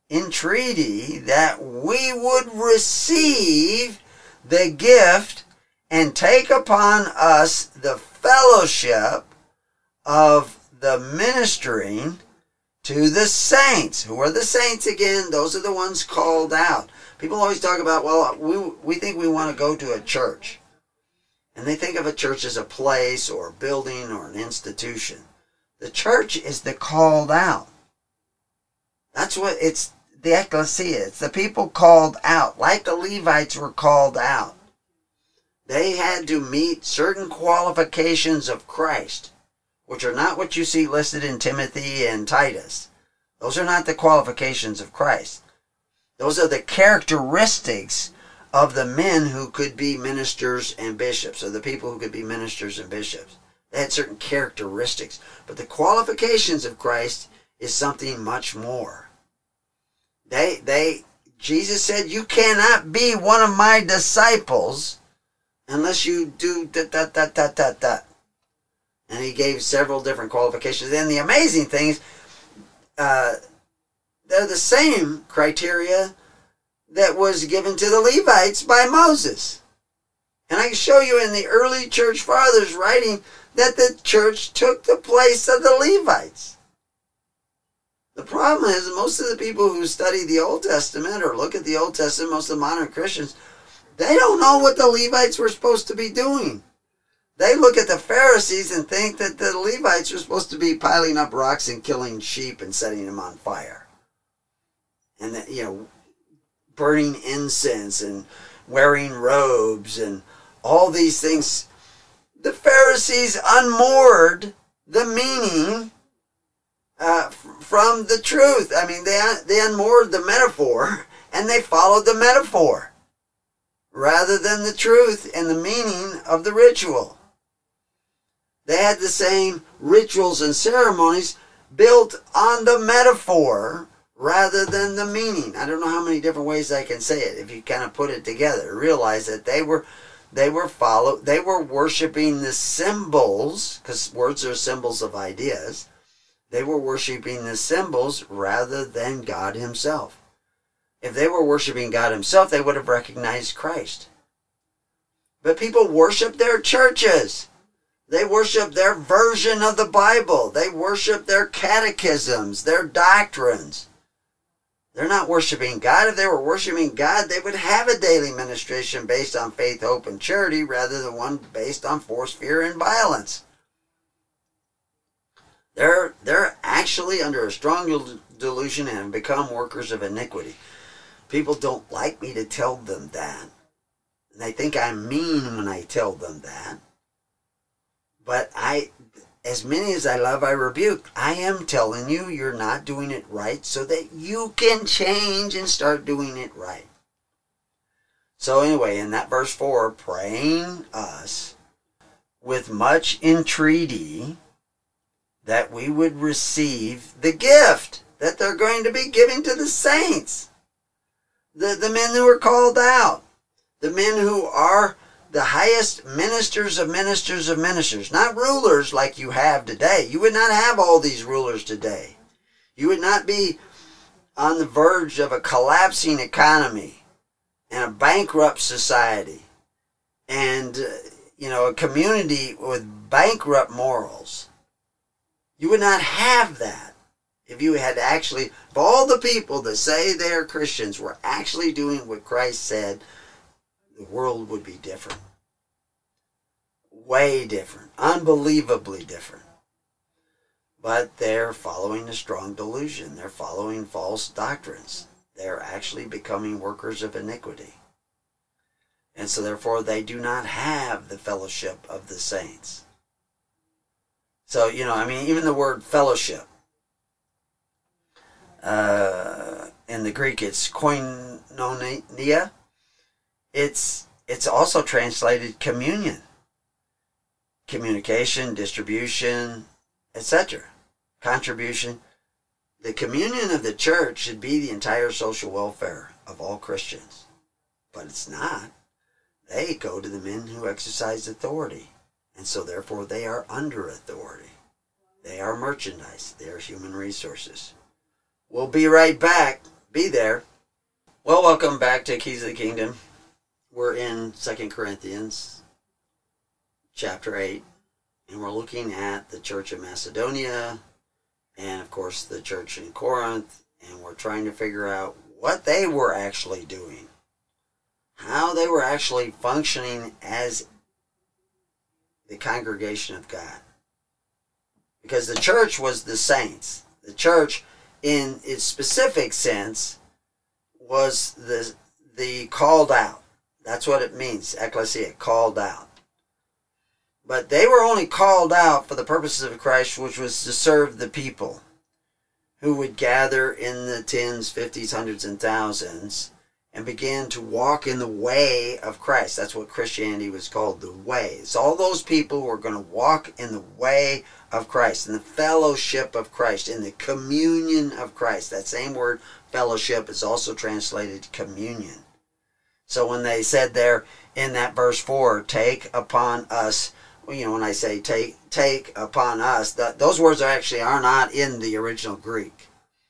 entreaty that we would receive the gift and take upon us the fellowship of the ministering to the saints. Who are the saints again? Those are the ones called out. People always talk about, well, we, we think we want to go to a church. And they think of a church as a place or a building or an institution. The church is the called out. That's what it's, the ecclesia. It's the people called out, like the Levites were called out. They had to meet certain qualifications of Christ, which are not what you see listed in Timothy and Titus. Those are not the qualifications of Christ. Those are the characteristics of the men who could be ministers and bishops, or the people who could be ministers and bishops. They had certain characteristics. But the qualifications of Christ is something much more. They, they, Jesus said, you cannot be one of my disciples unless you do da da da da da da. And he gave several different qualifications. And the amazing thing is, uh, they're the same criteria that was given to the Levites by Moses. And I can show you in the early church fathers writing that the church took the place of the Levites. The problem is, most of the people who study the Old Testament or look at the Old Testament, most of the modern Christians, they don't know what the Levites were supposed to be doing. They look at the Pharisees and think that the Levites were supposed to be piling up rocks and killing sheep and setting them on fire. And, that, you know, burning incense and wearing robes and all these things. The Pharisees unmoored the meaning uh, from the truth. I mean, they, they unmoored the metaphor and they followed the metaphor rather than the truth and the meaning of the ritual. They had the same rituals and ceremonies built on the metaphor rather than the meaning. I don't know how many different ways I can say it. If you kind of put it together, realize that they were they were follow they were worshiping the symbols, because words are symbols of ideas. They were worshiping the symbols rather than God himself. If they were worshiping God himself, they would have recognized Christ. But people worship their churches. They worship their version of the Bible. They worship their catechisms, their doctrines. They're not worshiping God. If they were worshiping God, they would have a daily ministration based on faith, hope, and charity rather than one based on force, fear, and violence. They're, they're actually under a strong delusion and have become workers of iniquity. People don't like me to tell them that. And they think I'm mean when I tell them that. But I, as many as I love, I rebuke. I am telling you, you're not doing it right so that you can change and start doing it right. So anyway, in that verse four, praying us with much entreaty that we would receive the gift that they're going to be giving to the saints. The, the men who are called out. The men who are the highest ministers of ministers of ministers, not rulers like you have today. You would not have all these rulers today. You would not be on the verge of a collapsing economy and a bankrupt society and, uh, you know, a community with bankrupt morals. You would not have that if you had actually, if all the people that say they are Christians were actually doing what Christ said, the world would be different. Way different. Unbelievably different. But they're following a strong delusion. They're following false doctrines. They're actually becoming workers of iniquity. And so therefore they do not have the fellowship of the saints. So, you know, I mean, even the word fellowship, uh, in the Greek it's koinonia. It's it's also translated communion, communication, distribution, et cetera. Contribution. The communion of the church should be the entire social welfare of all Christians, but it's not. They go to the men who exercise authority, and so therefore they are under authority. They are merchandise. They are human resources. We'll be right back be there. Well, welcome back to Keys of the Kingdom. We're in Second Corinthians chapter eight, and we're looking at the church of Macedonia and, of course, the church in Corinth, and we're trying to figure out what they were actually doing, how they were actually functioning as the congregation of God. Because the church was the saints. The church, in its specific sense, was the the called out. That's what it means, ecclesia, called out. But they were only called out for the purposes of Christ, which was to serve the people who would gather in the tens, fifties, hundreds, and thousands and begin to walk in the way of Christ. That's what Christianity was called, the way. It's all those people who are going to walk in the way of Christ, in the fellowship of Christ, in the communion of Christ. That same word, fellowship, is also translated communion. So when they said there in that verse four, take upon us, you know, when I say take take upon us, that those words are actually are not in the original Greek.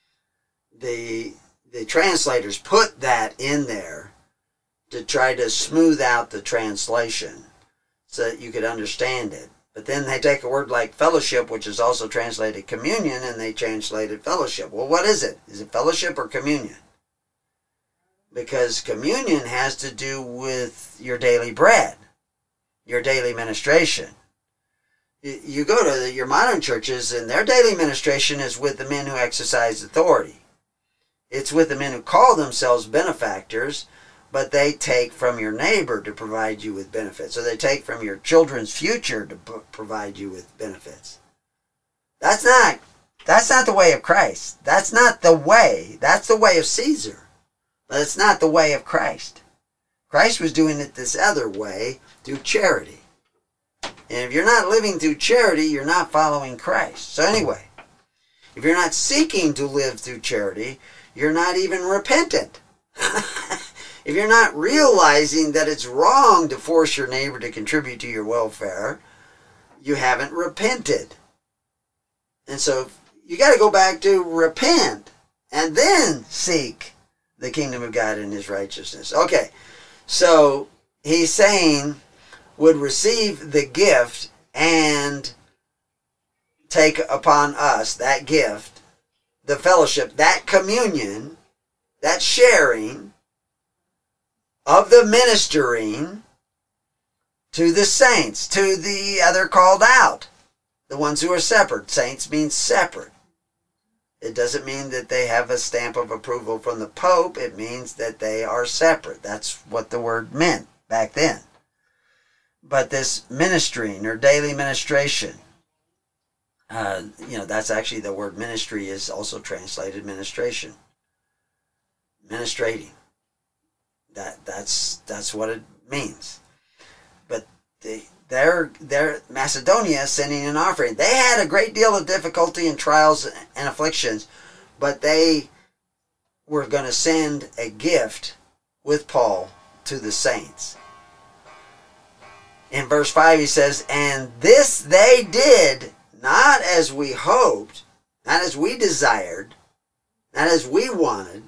The the translators put that in there to try to smooth out the translation so that you could understand it. But then they take a word like fellowship, which is also translated communion, and they translated fellowship. Well, what is it? Is it fellowship or communion? Because communion has to do with your daily bread, your daily ministration. You go to the, your modern churches, and their daily ministration is with the men who exercise authority. It's with the men who call themselves benefactors, but they take from your neighbor to provide you with benefits. So they take from your children's future to p- provide you with benefits. That's not, that's not the way of Christ. That's not the way. That's the way of Caesar. But it's not the way of Christ. Christ was doing it this other way, through charity. And if you're not living through charity, you're not following Christ. So anyway, if you're not seeking to live through charity, you're not even repentant. If you're not realizing that it's wrong to force your neighbor to contribute to your welfare, you haven't repented. And so you got to go back to repent and then seek the kingdom of God and his righteousness. Okay, so he's saying would receive the gift and take upon us that gift, the fellowship, that communion, that sharing of the ministering to the saints, to the other called out, the ones who are separate. Saints means separate. It doesn't mean that they have a stamp of approval from the Pope. It means that they are separate. That's what the word meant back then. But this ministering or daily ministration, uh, you know, that's actually the word ministry is also translated ministration. Ministrating. That that's that's what it means. But they they're they're Macedonia sending an offering. They had a great deal of difficulty and trials and afflictions, but they were going to send a gift with Paul to the saints. In verse five he says, and this they did not as we hoped, not as we desired, not as we wanted,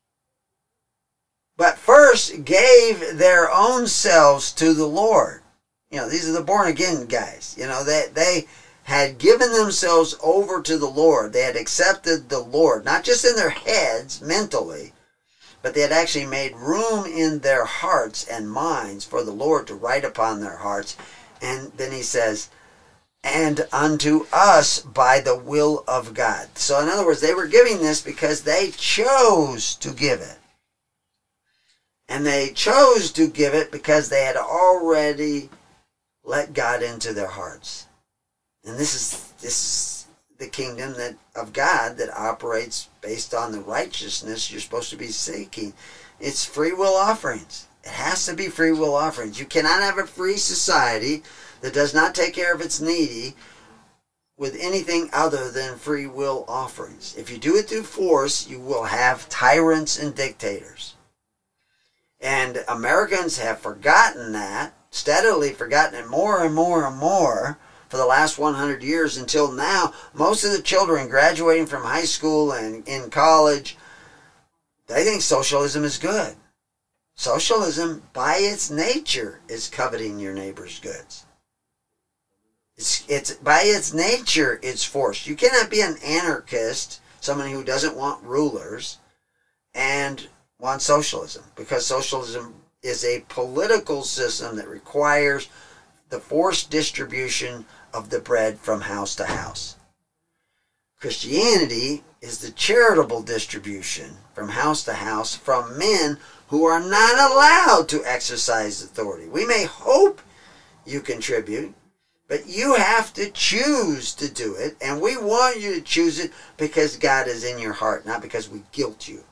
but first gave their own selves to the Lord. You know, these are the born again guys. You know, they, they had given themselves over to the Lord. They had accepted the Lord, not just in their heads, mentally, but they had actually made room in their hearts and minds for the Lord to write upon their hearts. And then he says, and unto us by the will of God. So in other words, they were giving this because they chose to give it. And they chose to give it because they had already let God into their hearts. And this is this is the kingdom that of God that operates based on the righteousness you're supposed to be seeking. It's free will offerings. It has to be free will offerings. You cannot have a free society that does not take care of its needy with anything other than free will offerings. If you do it through force, you will have tyrants and dictators. And Americans have forgotten that, steadily forgotten it more and more and more for the last one hundred years until now. Most of the children graduating from high school and in college They think socialism is good. Socialism, by its nature, is coveting your neighbor's goods. It's, it's by its nature, it's forced. You cannot be an anarchist, someone who doesn't want rulers, and want socialism, because socialism is a political system that requires the forced distribution of the bread from house to house. Christianity is the charitable distribution from house to house from men who are not allowed to exercise authority. We may hope you contribute, but you have to choose to do it, and we want you to choose it because God is in your heart, not because we guilt you.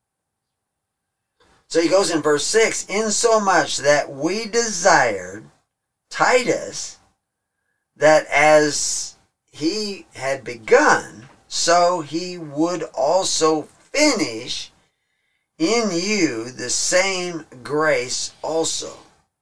So he goes in verse six, insomuch that we desired Titus, that as he had begun, so he would also finish in you the same grace also.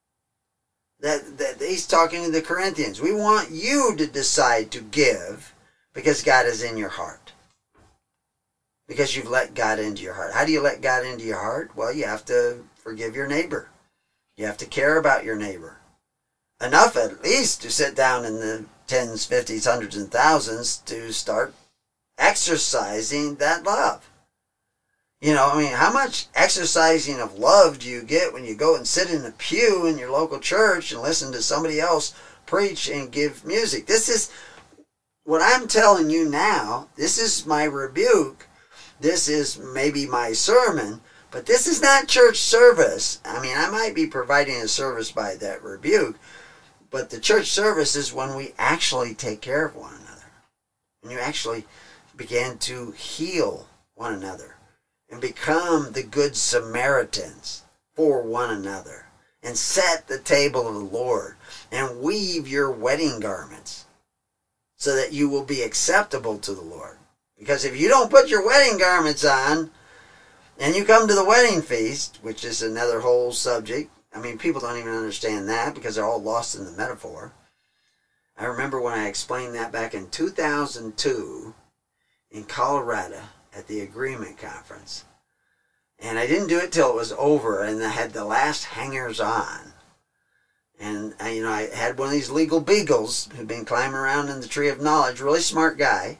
That, that he's talking to the Corinthians. We want you to decide to give because God is in your heart. Because you've let God into your heart. How do you let God into your heart? Well, you have to forgive your neighbor. You have to care about your neighbor. Enough at least to sit down in the tens, fifties, hundreds, and thousands to start exercising that love. You know, I mean, how much exercising of love do you get when you go and sit in a pew in your local church and listen to somebody else preach and give music? This is what I'm telling you now. This is my rebuke. This is maybe my sermon, but this is not church service. I mean, I might be providing a service by that rebuke, but the church service is when we actually take care of one another. When you actually begin to heal one another and become the good Samaritans for one another and set the table of the Lord and weave your wedding garments so that you will be acceptable to the Lord. Because if you don't put your wedding garments on and you come to the wedding feast, which is another whole subject, I mean, people don't even understand that because they're all lost in the metaphor. I remember when I explained that back in two thousand two in Colorado at the Agreement Conference. And I didn't do it till it was over, and I had the last hangers on. And, I, you know, I had one of these legal beagles who'd been climbing around in the tree of knowledge, really smart guy.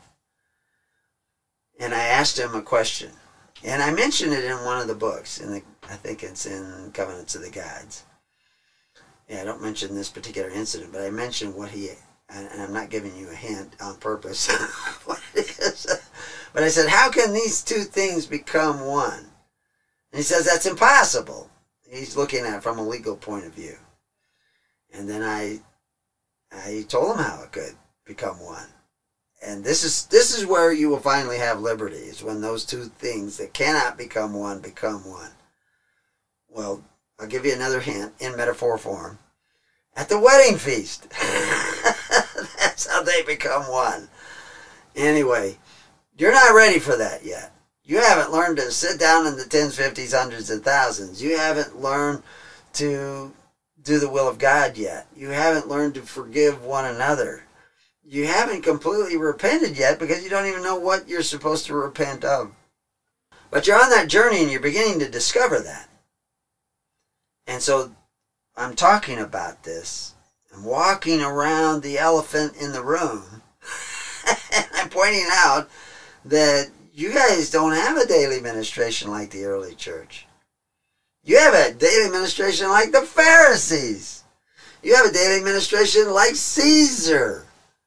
And I asked him a question. And I mentioned it in one of the books. In the, I think it's in Covenants of the Gods. Yeah, I don't mention this particular incident, but I mentioned what he, and I'm not giving you a hint on purpose, what it is. But I said, how can these two things become one? And he says, that's impossible. He's looking at it from a legal point of view. And then I, I told him how it could become one. And this is this is where you will finally have liberty, is when those two things that cannot become one become one. Well, I'll give you another hint in metaphor form. At the wedding feast. That's how they become one. Anyway, you're not ready for that yet. You haven't learned to sit down in the tens, fifties, hundreds, and thousands. You haven't learned to do the will of God yet. You haven't learned to forgive one another. You haven't completely repented yet because you don't even know what you're supposed to repent of. But you're on that journey and you're beginning to discover that. And so I'm talking about this. I'm walking around the elephant in the room. And I'm pointing out that you guys don't have a daily ministration like the early church. You have a daily ministration like the Pharisees. You have a daily ministration like Caesar.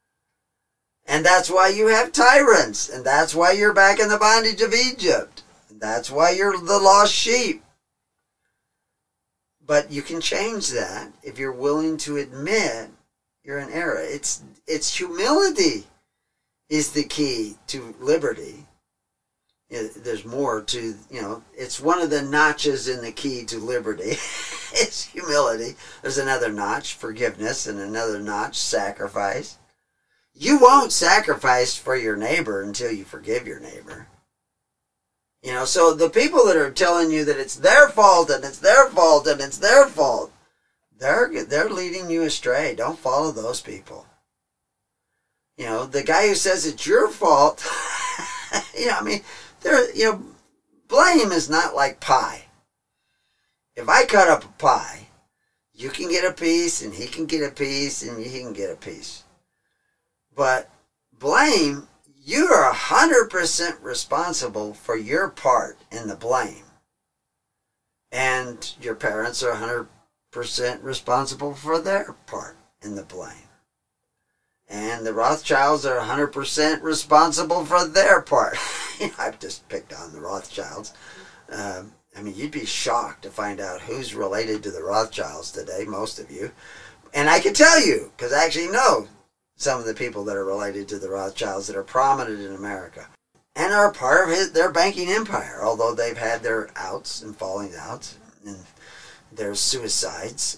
And that's why you have tyrants. And that's why you're back in the bondage of Egypt. And that's why you're the lost sheep. But you can change that if you're willing to admit you're in error. It's, it's humility is the key to liberty. There's more to, you know, it's one of the notches in the key to liberty. It's humility. There's another notch, forgiveness, and another notch, sacrifice. You won't sacrifice for your neighbor until you forgive your neighbor. You know, so the people that are telling you that it's their fault and it's their fault and it's their fault, they're they're leading you astray. Don't follow those people. You know, the guy who says it's your fault, you know, I mean, there, you know, blame is not like pie. If I cut up a pie, you can get a piece, and he can get a piece, and he can get a piece. But blame, you are one hundred percent responsible for your part in the blame. And your parents are one hundred percent responsible for their part in the blame. And the Rothschilds are one hundred percent responsible for their part. I've just picked on the Rothschilds. Um, I mean, you'd be shocked to find out who's related to the Rothschilds today, most of you. And I can tell you, because I actually know some of the people that are related to the Rothschilds that are prominent in America and are part of his, their banking empire, although they've had their outs and fallings outs and their suicides.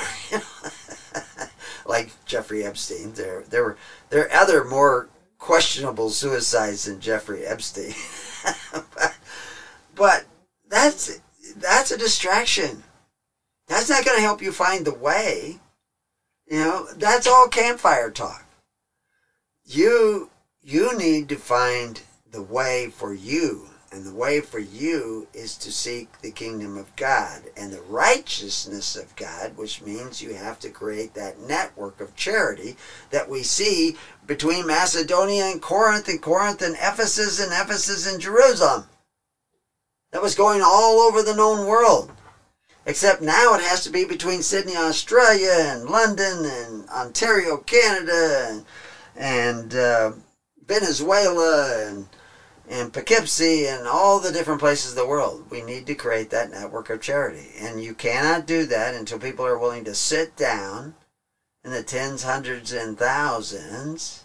Like Jeffrey Epstein. There, there were there are other more questionable suicides than Jeffrey Epstein. but, but that's that's a distraction. That's not going to help you find the way. You know, that's all campfire talk. You you need to find the way for you. And the way for you is to seek the kingdom of God and the righteousness of God, which means you have to create that network of charity that we see between Macedonia and Corinth, and Corinth and Ephesus, and Ephesus and Jerusalem. That was going all over the known world. Except now it has to be between Sydney, Australia, and London, and Ontario, Canada, and, and uh, Venezuela, and and Poughkeepsie, and all the different places of the world. We need to create that network of charity. And you cannot do that until people are willing to sit down in the tens, hundreds, and thousands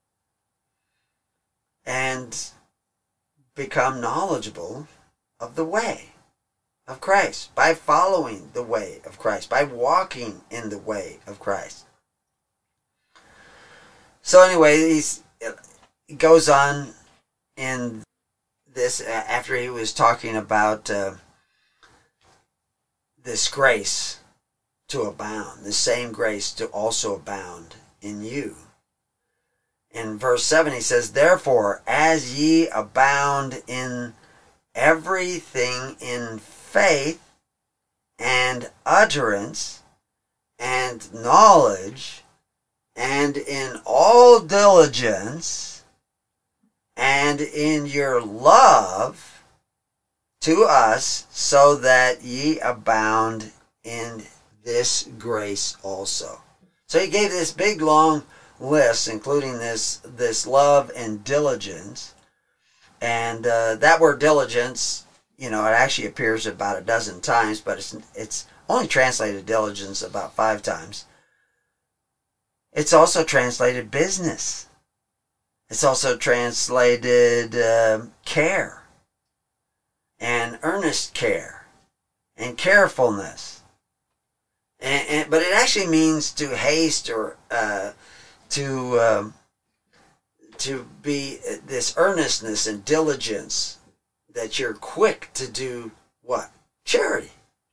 and become knowledgeable of the way of Christ, by following the way of Christ, by walking in the way of Christ. So anyway, he's, he goes on in this, after he was talking about uh, this grace to abound, the same grace to also abound in you. In verse seven he says, therefore, as ye abound in everything in faith and utterance and knowledge and in all diligence and in your love to us, so that ye abound in this grace also. So he gave this big long list, including this this love and diligence. And uh, that word diligence, you know, it actually appears about a dozen times, but it's it's only translated diligence about five times. It's also translated business. It's also translated uh, care and earnest care and carefulness. And, and, but it actually means to haste or uh, to um, to be this earnestness and diligence, that you're quick to do what? Charity.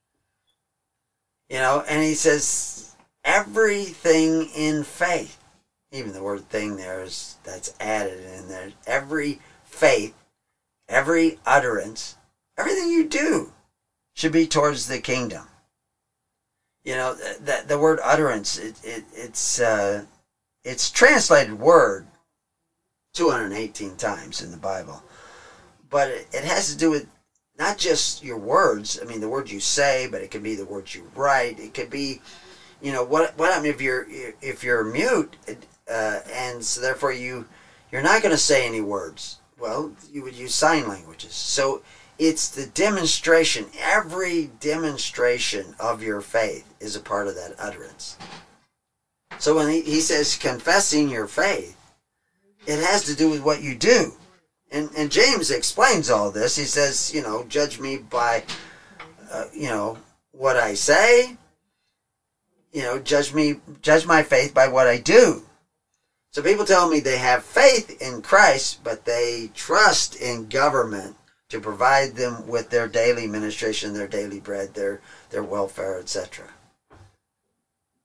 You know, and he says everything in faith. Even the word thing there is, that's added in there. Every faith, every utterance, everything you do should be towards the kingdom. You know, the, the word utterance, it, it, it's uh, it's translated word two hundred eighteen times in the Bible. But it, it has to do with not just your words. I mean, the words you say, but it can be the words you write. It could be, you know, what what happens if you're if you're mute, uh, and so therefore you you're not going to say any words. Well, you would use sign languages. So it's the demonstration. Every demonstration of your faith is a part of that utterance. So when he, he says confessing your faith, it has to do with what you do. And and James explains all this. He says, you know, judge me by, uh, you know, what I say. You know, judge me, judge my faith by what I do. So people tell me they have faith in Christ, but they trust in government to provide them with their daily ministration, their daily bread, their, their welfare, et cetera.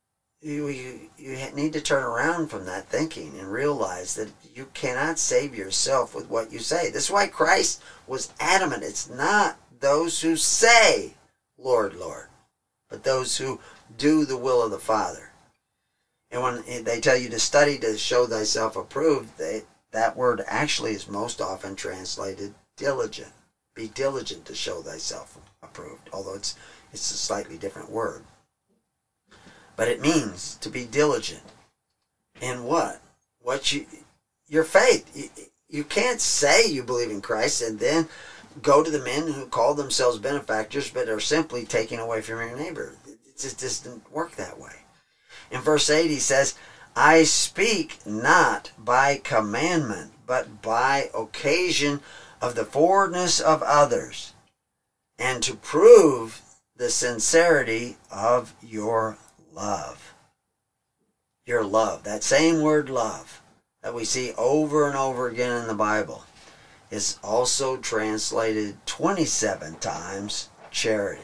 you, you, you need to turn around from that thinking and realize that you cannot save yourself with what you say. This is why Christ was adamant. It's not those who say, Lord, Lord, but those who do the will of the Father. And when they tell you to study to show thyself approved, they, that word actually is most often translated diligent. Be diligent to show thyself approved, although it's it's a slightly different word. But it means to be diligent in what? What you, your faith. You, you can't say you believe in Christ and then go to the men who call themselves benefactors but are simply taking away from your neighbor. It just doesn't work that way. In verse eight he says, I speak not by commandment, but by occasion of the forwardness of others, and to prove the sincerity of your love. Your love. That same word love that we see over and over again in the Bible is also translated twenty-seven times charity.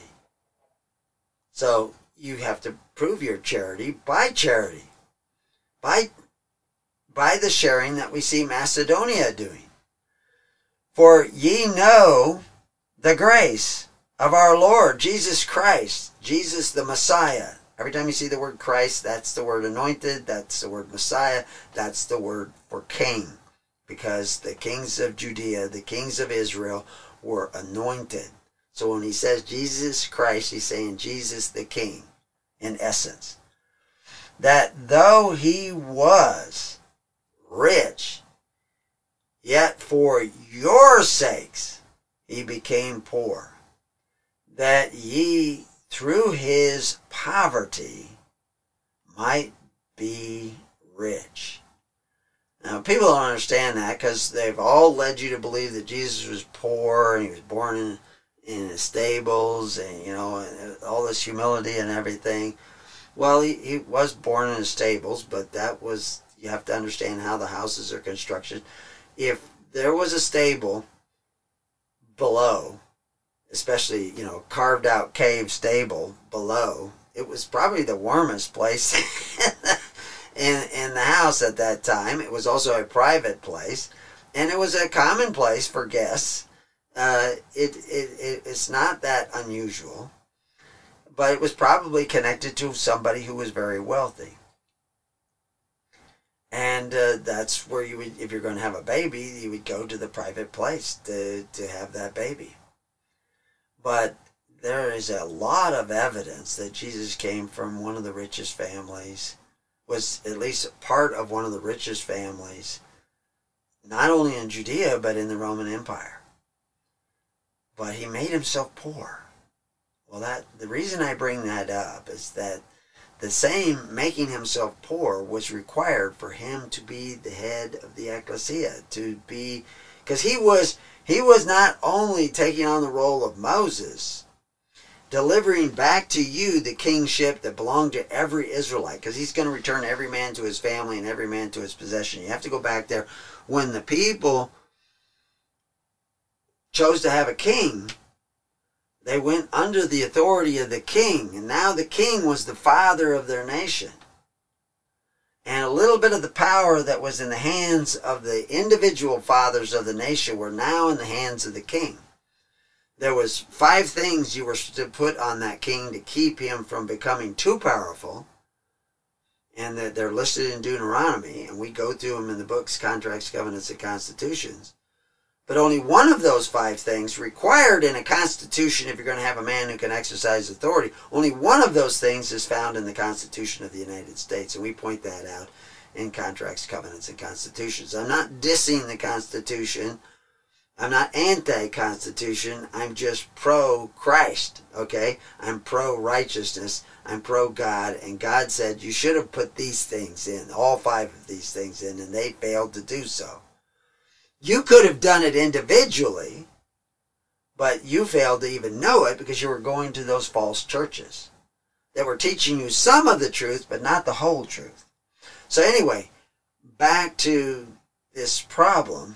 So you have to prove your charity by charity. By, by the sharing that we see Macedonia doing. For ye know the grace of our Lord Jesus Christ, Jesus the Messiah. Every time you see the word Christ, that's the word anointed, that's the word Messiah, that's the word for king. Because the kings of Judea, the kings of Israel were anointed. So when he says Jesus Christ, he's saying Jesus the King, in essence. That though he was rich, yet for your sakes he became poor, that ye through his poverty might be rich. Now, people don't understand that because they've all led you to believe that Jesus was poor and he was born in, in the stables and, you know, and all this humility and everything. Well, he, he was born in the stables, but that was, you have to understand how the houses are constructed. If there was a stable below, especially, you know, carved out cave stable below, it was probably the warmest place in, in the house at that time. It was also a private place, and it was a common place for guests. Uh, it, it, it it's not that unusual, but it was probably connected to somebody who was very wealthy. And uh, that's where you would, if you're going to have a baby, you would go to the private place to, to have that baby. But there is a lot of evidence that Jesus came from one of the richest families, was at least part of one of the richest families, not only in Judea, but in the Roman Empire. But he made himself poor. Well, that the reason I bring that up is that the same making himself poor was required for him to be the head of the ecclesia, to be, because he was he was not only taking on the role of Moses, delivering back to you the kingship that belonged to every Israelite, because he's going to return every man to his family and every man to his possession. You have to go back there. When the people chose to have a king, they went under the authority of the king, and now the king was the father of their nation. And a little bit of the power that was in the hands of the individual fathers of the nation were now in the hands of the king. There was five things you were to put on that king to keep him from becoming too powerful, and that they're listed in Deuteronomy, and we go through them in the books, Contracts, Covenants, and Constitutions. But only one of those five things required in a constitution, if you're going to have a man who can exercise authority, only one of those things is found in the Constitution of the United States. And we point that out in Contracts, Covenants, and Constitutions. I'm not dissing the Constitution. I'm not anti-Constitution. I'm just pro-Christ, okay? I'm pro-righteousness. I'm pro-God. And God said you should have put these things in, all five of these things in, and they failed to do so. You could have done it individually, but you failed to even know it because you were going to those false churches that were teaching you some of the truth, but not the whole truth. So anyway, back to this problem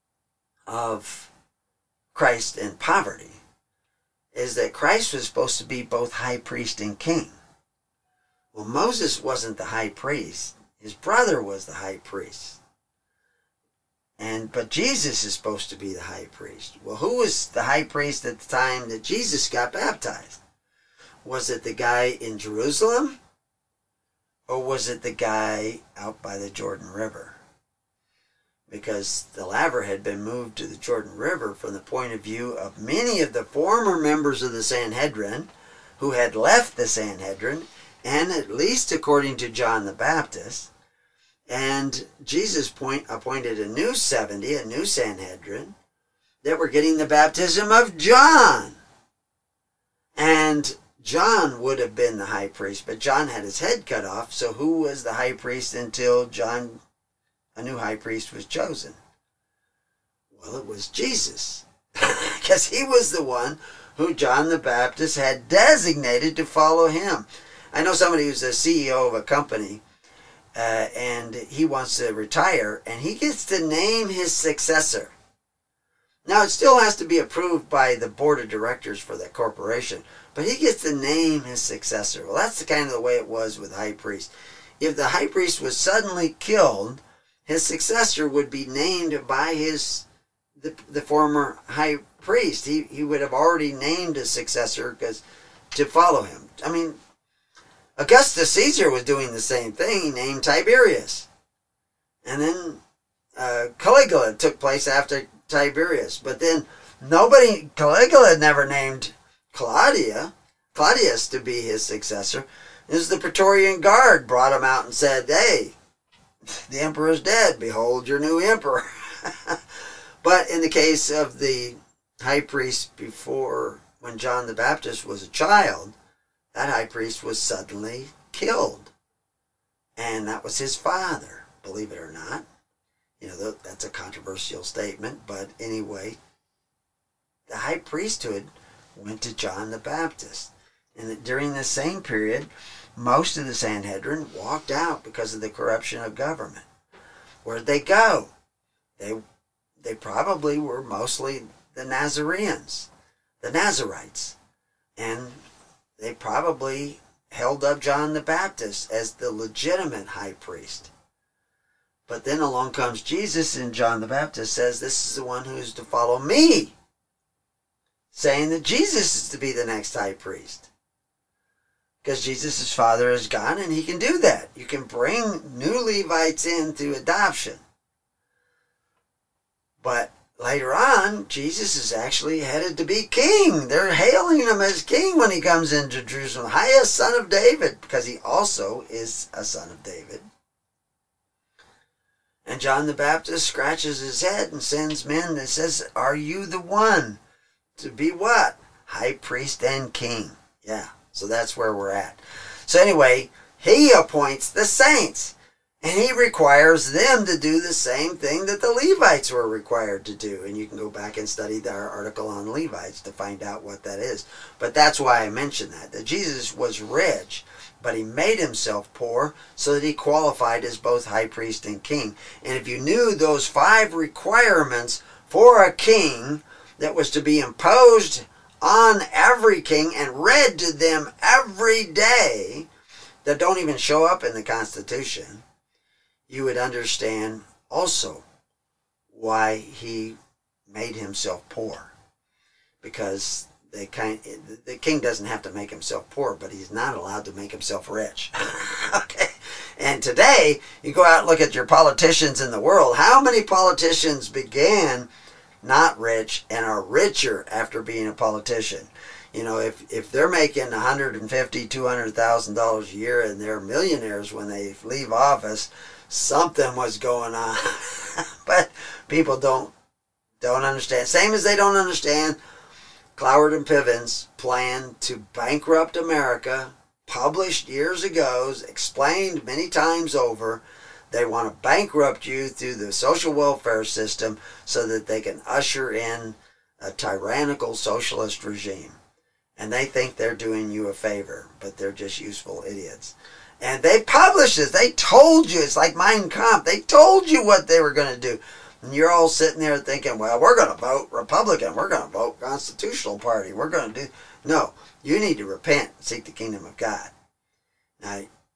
of Christ and poverty, is that Christ was supposed to be both high priest and king. Well, Moses wasn't the high priest. His brother was the high priest. And but Jesus is supposed to be the high priest. Well, who was the high priest at the time that Jesus got baptized? Was it the guy in Jerusalem? Or was it the guy out by the Jordan River? Because the laver had been moved to the Jordan River from the point of view of many of the former members of the Sanhedrin who had left the Sanhedrin, and at least according to John the Baptist. And Jesus point, appointed a new seventy, a new Sanhedrin, that were getting the baptism of John. And John would have been the high priest, but John had his head cut off, so who was the high priest until John, a new high priest, was chosen? Well, it was Jesus, because he was the one who John the Baptist had designated to follow him. I know somebody who's a C E O of a company, uh, and he wants to retire, and he gets to name his successor. Now, it still has to be approved by the board of directors for that corporation, but he gets to name his successor. Well, that's the kind of the way it was with high priest. If the high priest was suddenly killed, his successor would be named by his the, the former high priest. He he would have already named his successor because to follow him. I mean, Augustus Caesar was doing the same thing. He named Tiberius. And then uh, Caligula took place after Tiberius. But then nobody, Caligula never named Claudia, Claudius to be his successor. It was the Praetorian Guard brought him out and said, hey, the emperor's dead. Behold your new emperor. But in the case of the high priest before, when John the Baptist was a child, that high priest was suddenly killed. And that was his father, believe it or not. You know, that's a controversial statement, but anyway, the high priesthood went to John the Baptist. And during the same period, most of the Sanhedrin walked out because of the corruption of government. Where'd they go? They, they probably were mostly the Nazarenes, the Nazarites. And they probably held up John the Baptist as the legitimate high priest. But then along comes Jesus, and John the Baptist says, this is the one who is to follow me, saying that Jesus is to be the next high priest. Because Jesus' father is gone, and he can do that. You can bring new Levites in through adoption. But later on, Jesus is actually headed to be king. They're hailing him as king when he comes into Jerusalem. Highest son of David, because he also is a son of David. And John the Baptist scratches his head and sends men that says, are you the one to be what? High priest and king. Yeah, so that's where we're at. So anyway, he appoints the saints. And he requires them to do the same thing that the Levites were required to do. And you can go back and study our article on Levites to find out what that is. But that's why I mentioned that. That Jesus was rich, but he made himself poor so that he qualified as both high priest and king. And if you knew those five requirements for a king that was to be imposed on every king and read to them every day, that don't even show up in the Constitution, you would understand also why he made himself poor. Because the, kind, the king doesn't have to make himself poor, but he's not allowed to make himself rich. Okay? And today, you go out and look at your politicians in the world. How many politicians began not rich and are richer after being a politician? You know, if, if they're making one hundred fifty thousand dollars, two hundred thousand dollars a year and they're millionaires when they leave office, something was going on. But people don't don't understand. Same as they don't understand Cloward and Piven's plan to bankrupt America, published years ago, explained many times over. They want to bankrupt you through the social welfare system so that they can usher in a tyrannical socialist regime. And they think they're doing you a favor, but they're just useful idiots. And they published this. They told you. It's like Mein Kampf. They told you what they were going to do. And you're all sitting there thinking, well, we're going to vote Republican. We're going to vote Constitutional Party. We're going to do... No, you need to repent and seek the kingdom of God. Now,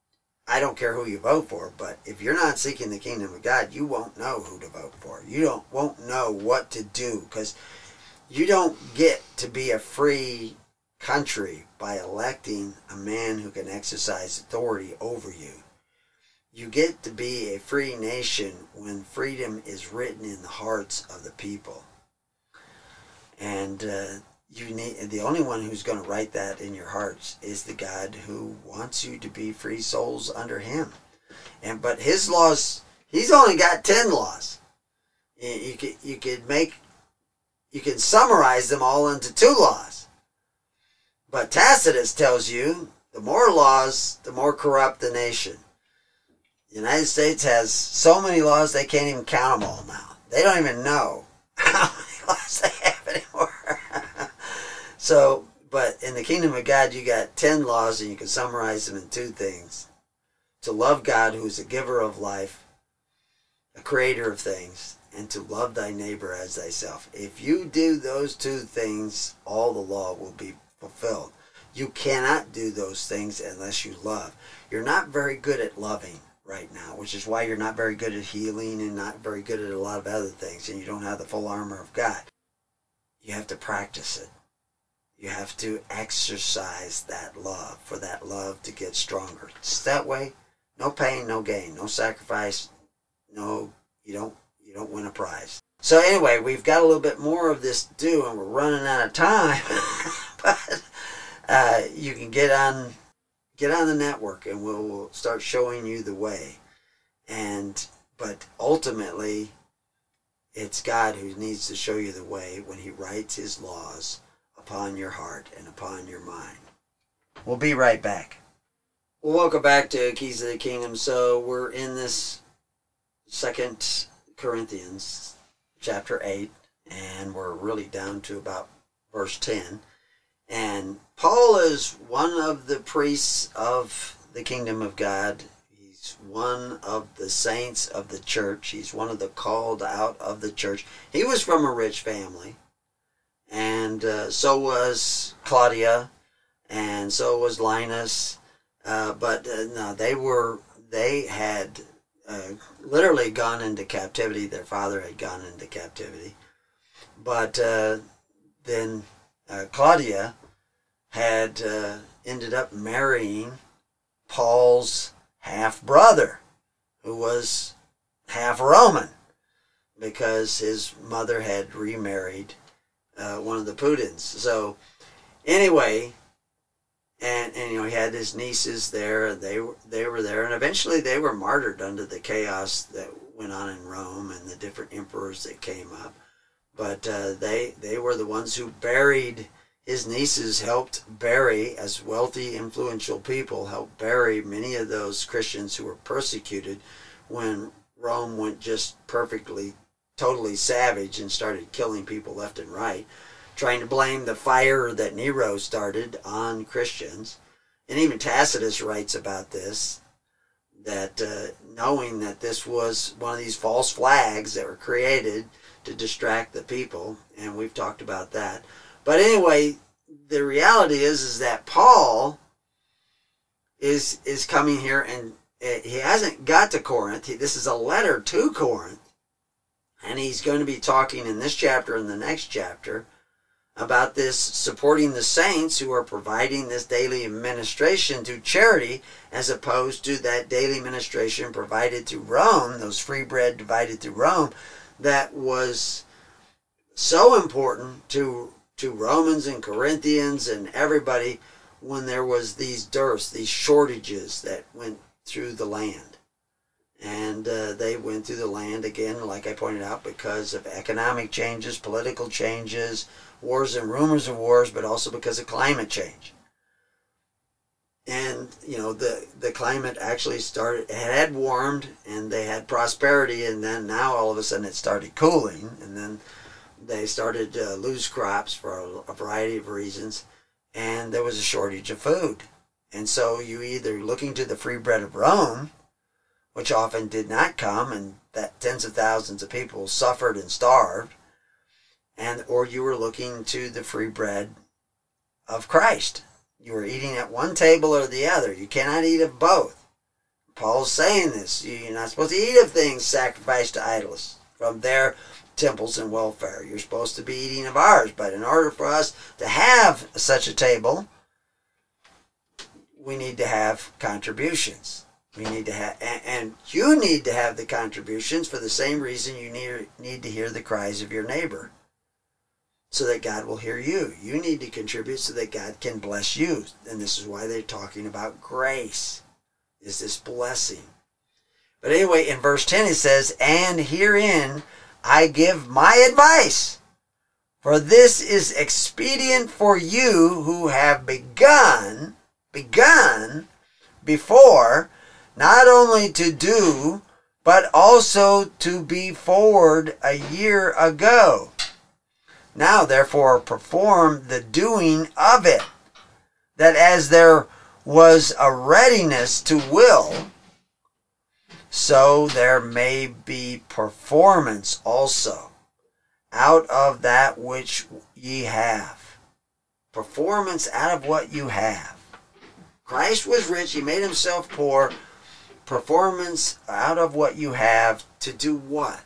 I don't care who you vote for, but if you're not seeking the kingdom of God, you won't know who to vote for. You don't won't know what to do, because you don't get to be a free country by electing a man who can exercise authority over you. You get to be a free nation when freedom is written in the hearts of the people. And uh, you need the only one who's going to write that in your hearts is the God who wants you to be free souls under him. And but his laws, he's only got ten laws. You, you could you could make you can summarize them all into two laws. But Tacitus tells you the more laws, the more corrupt the nation. The United States has so many laws they can't even count them all now. They don't even know how many laws they have anymore. So, but in the kingdom of God, you got ten laws, and you can summarize them in two things. To love God, who's a giver of life, a creator of things, and to love thy neighbor as thyself. If you do those two things, all the law will be fulfilled. You cannot do those things unless you love. You're not very good at loving right now, which is why you're not very good at healing and not very good at a lot of other things, and you don't have the full armor of God. You have to practice it. You have to exercise that love for that love to get stronger. It's that way. No pain, no gain, no sacrifice. No, you don't. You don't win a prize. So anyway, we've got a little bit more of this to do, and we're running out of time. But uh, you can get on, get on the network, and we'll, we'll start showing you the way. And but ultimately, it's God who needs to show you the way when He writes His laws upon your heart and upon your mind. We'll be right back. Well, welcome back to Keys of the Kingdom. So we're in this Second Corinthians chapter eight, and we're really down to about verse ten. And Paul is one of the priests of the kingdom of God. He's one of the saints of the church. He's one of the called out of the church. He was from a rich family. And uh, so was Claudia, and so was Linus. Uh, but uh, no, they were, they had uh, literally gone into captivity. Their father had gone into captivity. But uh, then uh, Claudia had uh, ended up marrying Paul's half-brother, who was half Roman, because his mother had remarried Uh, one of the Pudens. So anyway, and and you know, he had his nieces there. They were they were there, and eventually they were martyred under the chaos that went on in Rome and the different emperors that came up. But uh, they they were the ones who buried his nieces. Helped bury, as wealthy, influential people, helped bury many of those Christians who were persecuted when Rome went just perfectly, totally savage and started killing people left and right, trying to blame the fire that Nero started on Christians. And even Tacitus writes about this, that uh, knowing that this was one of these false flags that were created to distract the people, and we've talked about that. But anyway, the reality is is that Paul is is coming here, and he hasn't got to Corinth. He, this is a letter to Corinth. And he's going to be talking in this chapter and the next chapter about this supporting the saints who are providing this daily administration to charity, as opposed to that daily administration provided to Rome, those free bread divided to Rome, that was so important to to Romans and Corinthians and everybody when there was these dearths, these shortages that went through the land. And uh, they went through the land, again, like I pointed out, because of economic changes, political changes, wars and rumors of wars, but also because of climate change. And, you know, the, the climate actually started, it had warmed, and they had prosperity, and then now all of a sudden it started cooling, and then they started to lose crops for a, a variety of reasons, and there was a shortage of food. And so you either looking to the free bread of Rome, which often did not come, and that tens of thousands of people suffered and starved, and or you were looking to the free bread of Christ. You were eating at one table or the other. You cannot eat of both. Paul's saying this. You're not supposed to eat of things sacrificed to idols from their temples and welfare. You're supposed to be eating of ours. But in order for us to have such a table, we need to have contributions. We need to have, and, and you need to have the contributions for the same reason you need, need to hear the cries of your neighbor, so that God will hear you. You need to contribute so that God can bless you. And this is why they're talking about grace, is this blessing. But anyway, in verse ten it says, and herein I give my advice, for this is expedient for you who have begun, begun before, not only to do, but also to be forward a year ago. Now, therefore, perform the doing of it, that as there was a readiness to will, so there may be performance also out of that which ye have. Performance out of what you have. Christ was rich, he made himself poor. Performance out of what you have to do what?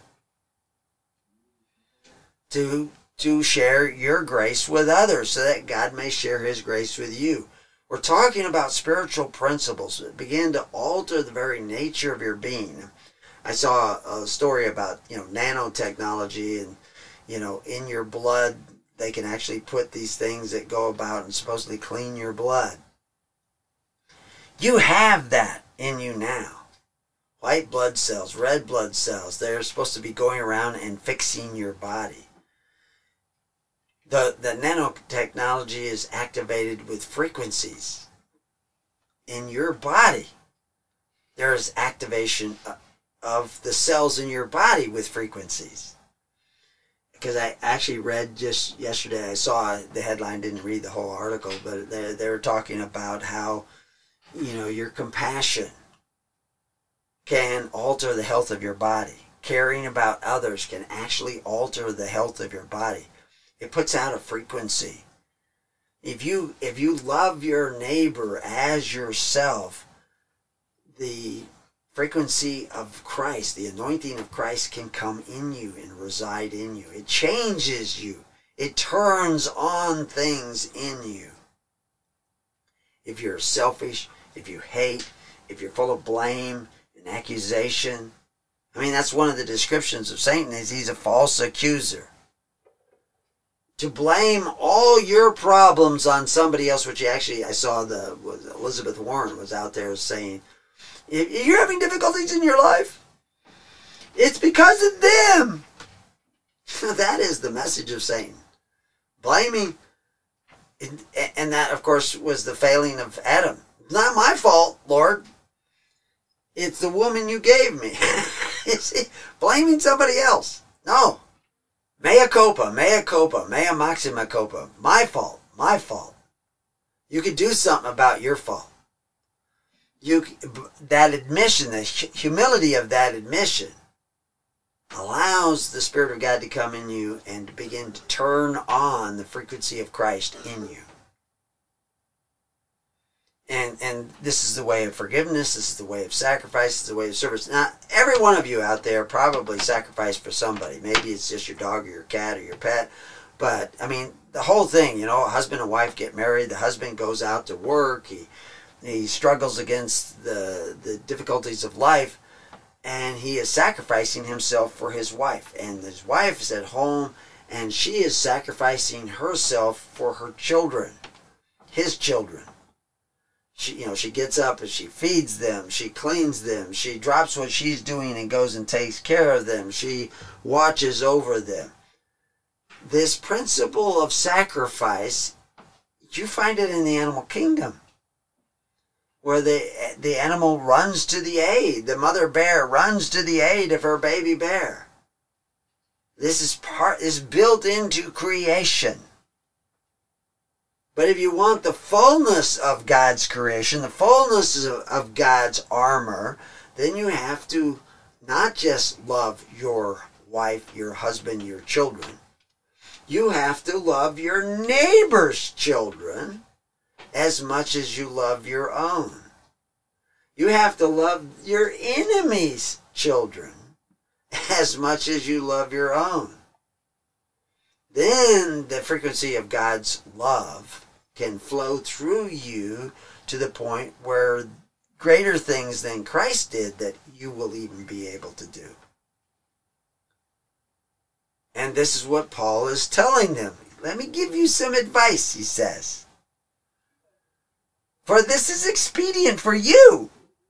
To, to share your grace with others so that God may share his grace with you. We're talking about spiritual principles that begin to alter the very nature of your being. I saw a story about, you know, nanotechnology, and, you know, in your blood, they can actually put these things that go about and supposedly clean your blood. You have that in you now. White blood cells, red blood cells, they're supposed to be going around and fixing your body. The, the nanotechnology is activated with frequencies in your body. There is activation of the cells in your body with frequencies. Because I actually read just yesterday, I saw the headline, didn't read the whole article, but they, they were talking about how, you know, your compassion can alter the health of your body. Caring about others can actually alter the health of your body. It puts out a frequency. If you if you love your neighbor as yourself, the frequency of Christ, the anointing of Christ can come in you and reside in you. It changes you. It turns on things in you. If you're selfish, if you hate, if you're full of blame and accusation, I mean, that's one of the descriptions of Satan, is he's a false accuser. To blame all your problems on somebody else, which actually I saw the was Elizabeth Warren was out there saying, if you're having difficulties in your life, it's because of them. That is the message of Satan. Blaming, and that, of course, was the failing of Adam. It's not my fault, Lord. It's the woman you gave me. You see, blaming somebody else. No. Mea culpa, mea culpa, mea maxima culpa. My fault, my fault. You could do something about your fault. You, that admission, the humility of that admission allows the Spirit of God to come in you and to begin to turn on the frequency of Christ in you. And and this is the way of forgiveness. This is the way of sacrifice. This is the way of service. Now, every one of you out there probably sacrificed for somebody. Maybe it's just your dog or your cat or your pet. But, I mean, the whole thing, you know, a husband and wife get married. The husband goes out to work. He he struggles against the, the difficulties of life. And he is sacrificing himself for his wife. And his wife is at home, and she is sacrificing herself for her children, his children. She, you know, she gets up and she feeds them, she cleans them, she drops what she's doing and goes and takes care of them, she watches over them. This principle of sacrifice, you find it in the animal kingdom, where the the animal runs to the aid, the mother bear runs to the aid of her baby bear. This is part is built into creation. But if you want the fullness of God's creation, the fullness of, of God's armor, then you have to not just love your wife, your husband, your children. You have to love your neighbor's children as much as you love your own. You have to love your enemies' children as much as you love your own. Then the frequency of God's love can flow through you to the point where greater things than Christ did that you will even be able to do. And this is what Paul is telling them. Let me give you some advice, he says. For this is expedient for you.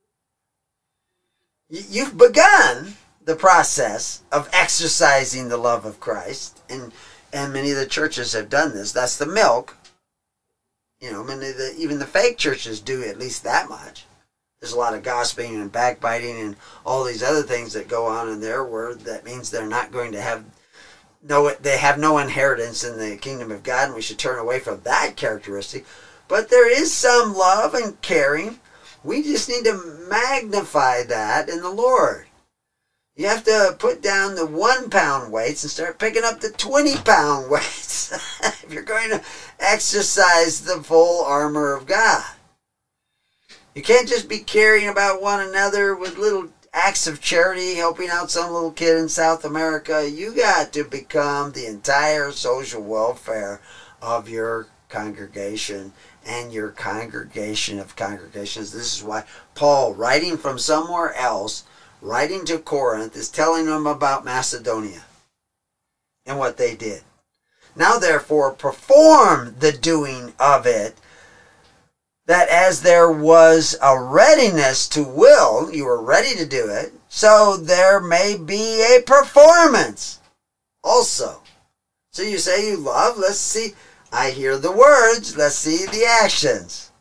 You've begun the process of exercising the love of Christ, and and many of the churches have done this. That's the milk. You know, many of the, even the fake churches do at least that much. There's a lot of gossiping and backbiting and all these other things that go on in there, where that means they're not going to have no, they have no inheritance in the kingdom of God, and we should turn away from that characteristic. But there is some love and caring. We just need to magnify that in the Lord. You have to put down the one pound weights and start picking up the twenty pound weights if you're going to exercise the full armor of God. You can't just be caring about one another with little acts of charity, helping out some little kid in South America. You got to become the entire social welfare of your congregation and your congregation of congregations. This is why Paul, writing from somewhere else, writing to Corinth, is telling them about Macedonia and what they did. Now therefore perform the doing of it, that as there was a readiness to will, you were ready to do it, so there may be a performance also. So you say you love, let's see, I hear the words, let's see the actions.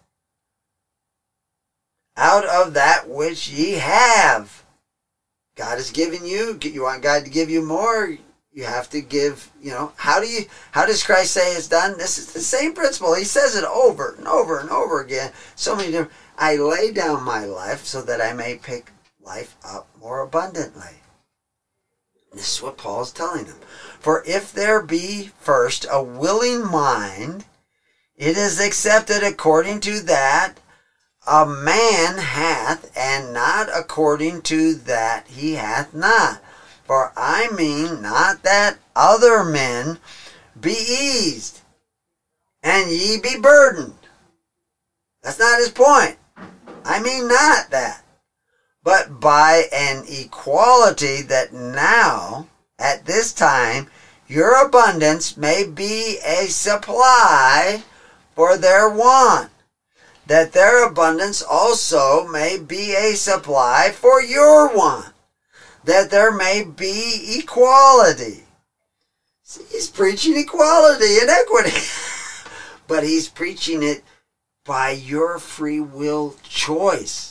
Out of that which ye have. God has given you, you want God to give you more, you have to give, you know, how do you, how does Christ say it's done? This is the same principle. He says it over and over and over again. So many different, I lay down my life so that I may pick life up more abundantly. This is what Paul's telling them. For if there be first a willing mind, it is accepted according to that a man hath, and not according to that he hath not. For I mean not that other men be eased, and ye be burdened. That's not his point. I mean not that. But by an equality that now, at this time, your abundance may be a supply for their want, that their abundance also may be a supply for your want, that there may be equality. See, he's preaching equality and equity, but he's preaching it by your free will choice.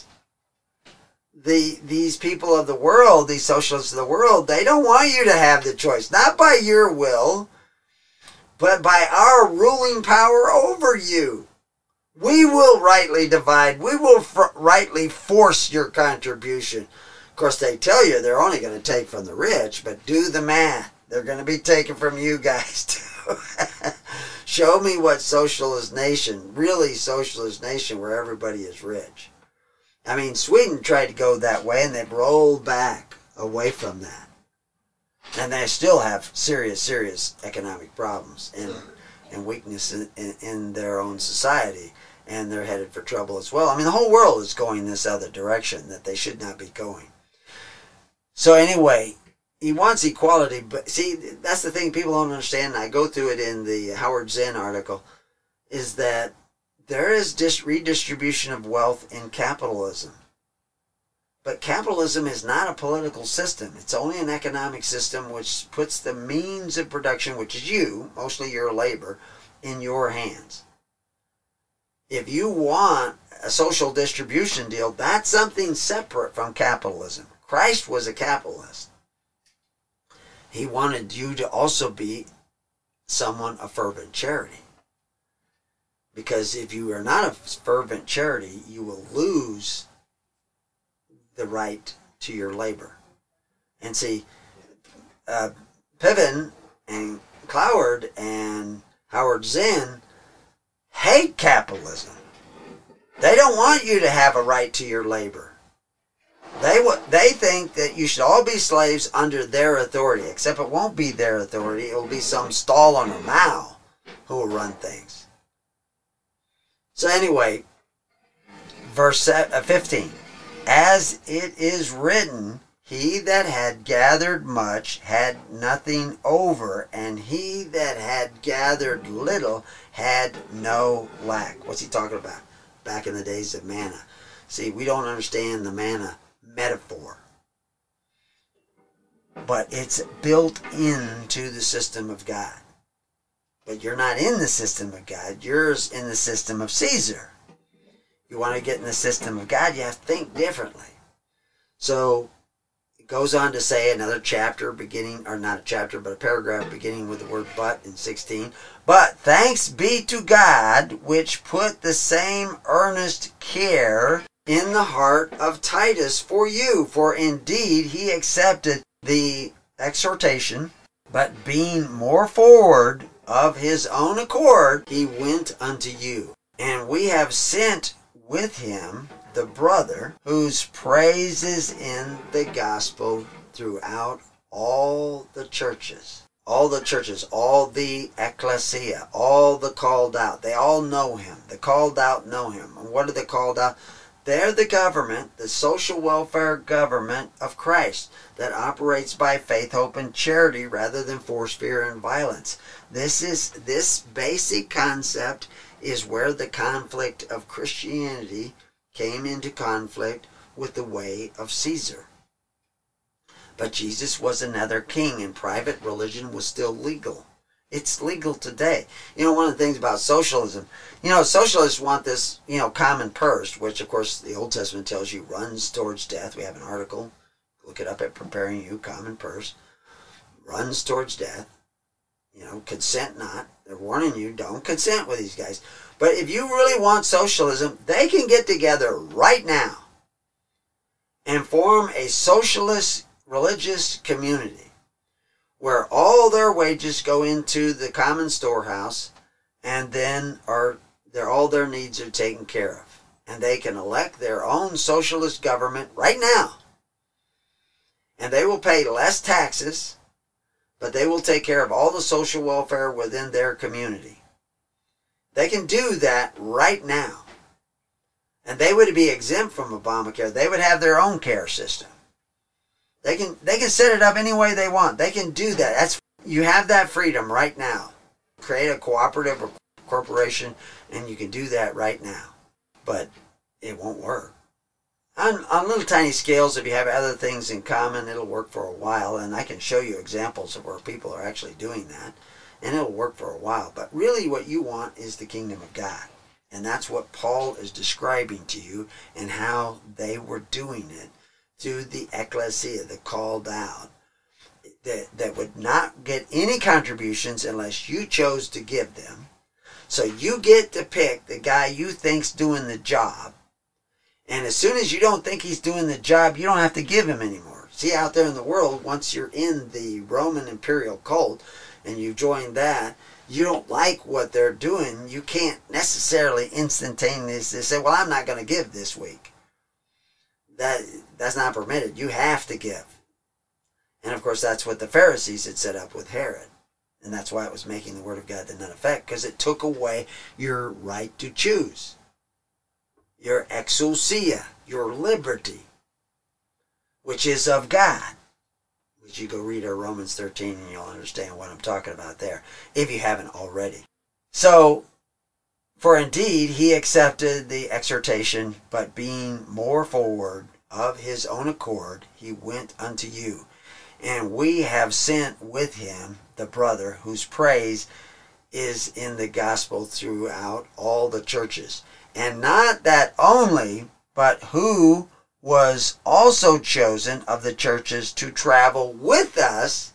The, these people of the world, these socialists of the world, they don't want you to have the choice, not by your will, but by our ruling power over you. We will rightly divide. We will fr- rightly force your contribution. Of course, they tell you they're only going to take from the rich, but do the math. They're going to be taken from you guys too. Show me what socialist nation, really socialist nation, where everybody is rich. I mean, Sweden tried to go that way, and they've rolled back away from that. And they still have serious, serious economic problems and, and weakness in, in, in their own society. And they're headed for trouble as well. I mean, the whole world is going this other direction that they should not be going. So anyway, he wants equality, but see, that's the thing people don't understand, and I go through it in the Howard Zinn article, is that there is dis- redistribution of wealth in capitalism. But capitalism is not a political system. It's only an economic system which puts the means of production, which is you, mostly your labor, in your hands. If you want a social distribution deal, that's something separate from capitalism. Christ was a capitalist. He wanted you to also be someone of fervent charity. Because if you are not a fervent charity, you will lose the right to your labor. And see, uh, Piven and Cloward and Howard Zinn hate capitalism. They don't want you to have a right to your labor. They w- they think that you should all be slaves under their authority, except it won't be their authority. It will be some Stalin or Mao who will run things. So anyway, verse fifteen. As it is written, he that had gathered much had nothing over, and he that had gathered little had no lack. What's he talking about? Back in the days of manna. See, we don't understand the manna metaphor, but it's built into the system of God. But you're not in the system of God. You're in the system of Caesar. You want to get in the system of God, you have to think differently. So it goes on to say another chapter beginning, or not a chapter, but a paragraph beginning with the word but in sixteen. But thanks be to God, which put the same earnest care in the heart of Titus for you. For indeed he accepted the exhortation, but being more forward of his own accord, he went unto you. And we have sent with him the brother, whose praise is in the gospel throughout all the churches. All the churches, all the ecclesia, all the called out. They all know him. The called out know him. And what are the called out? They're the government, the social welfare government of Christ that operates by faith, hope, and charity rather than force, fear, and violence. This is this basic concept is where the conflict of Christianity came into conflict with the way of Caesar. But Jesus was another king, and private religion was still legal. It's legal today. You know, one of the things about socialism, you know, socialists want this, you know, common purse, which, of course, the Old Testament tells you runs towards death. We have an article. Look it up at Preparing You, common purse. Runs towards death. You know, consent not. They're warning you, don't consent with these guys. But if you really want socialism, they can get together right now and form a socialist religious community where all their wages go into the common storehouse, and then are their all their needs are taken care of. And they can elect their own socialist government right now. And they will pay less taxes, but they will take care of all the social welfare within their community. They can do that right now. And they would be exempt from Obamacare. They would have their own care system. They can they can set it up any way they want. They can do that. That's you have that freedom right now. Create a cooperative or corporation, and you can do that right now. But it won't work. On, on little tiny scales, if you have other things in common, it'll work for a while. And I can show you examples of where people are actually doing that. And it'll work for a while. But really what you want is the kingdom of God. And that's what Paul is describing to you and how they were doing it through the ecclesia, the called out, that, that would not get any contributions unless you chose to give them. So you get to pick the guy you think's doing the job. And as soon as you don't think he's doing the job, you don't have to give him anymore. See, out there in the world, once you're in the Roman imperial cult and you join that, you don't like what they're doing, you can't necessarily instantaneously say, well, I'm not going to give this week. That That's not permitted. You have to give. And of course, that's what the Pharisees had set up with Herod. And that's why it was making the word of God to none effect, because it took away your right to choose. Your exousia, your liberty, which is of God. Which you go read our Romans thirteen and you'll understand what I'm talking about there, if you haven't already. So, for indeed he accepted the exhortation, but being more forward of his own accord, he went unto you. And we have sent with him the brother, whose praise is in the gospel throughout all the churches. And not that only, but who was also chosen of the churches to travel with us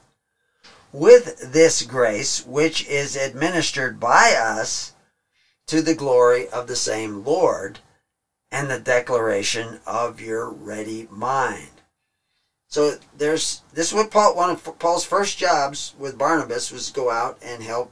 with this grace, which is administered by us to the glory of the same Lord and the declaration of your ready mind. So there's this is what Paul, one of Paul's first jobs with Barnabas was to go out and help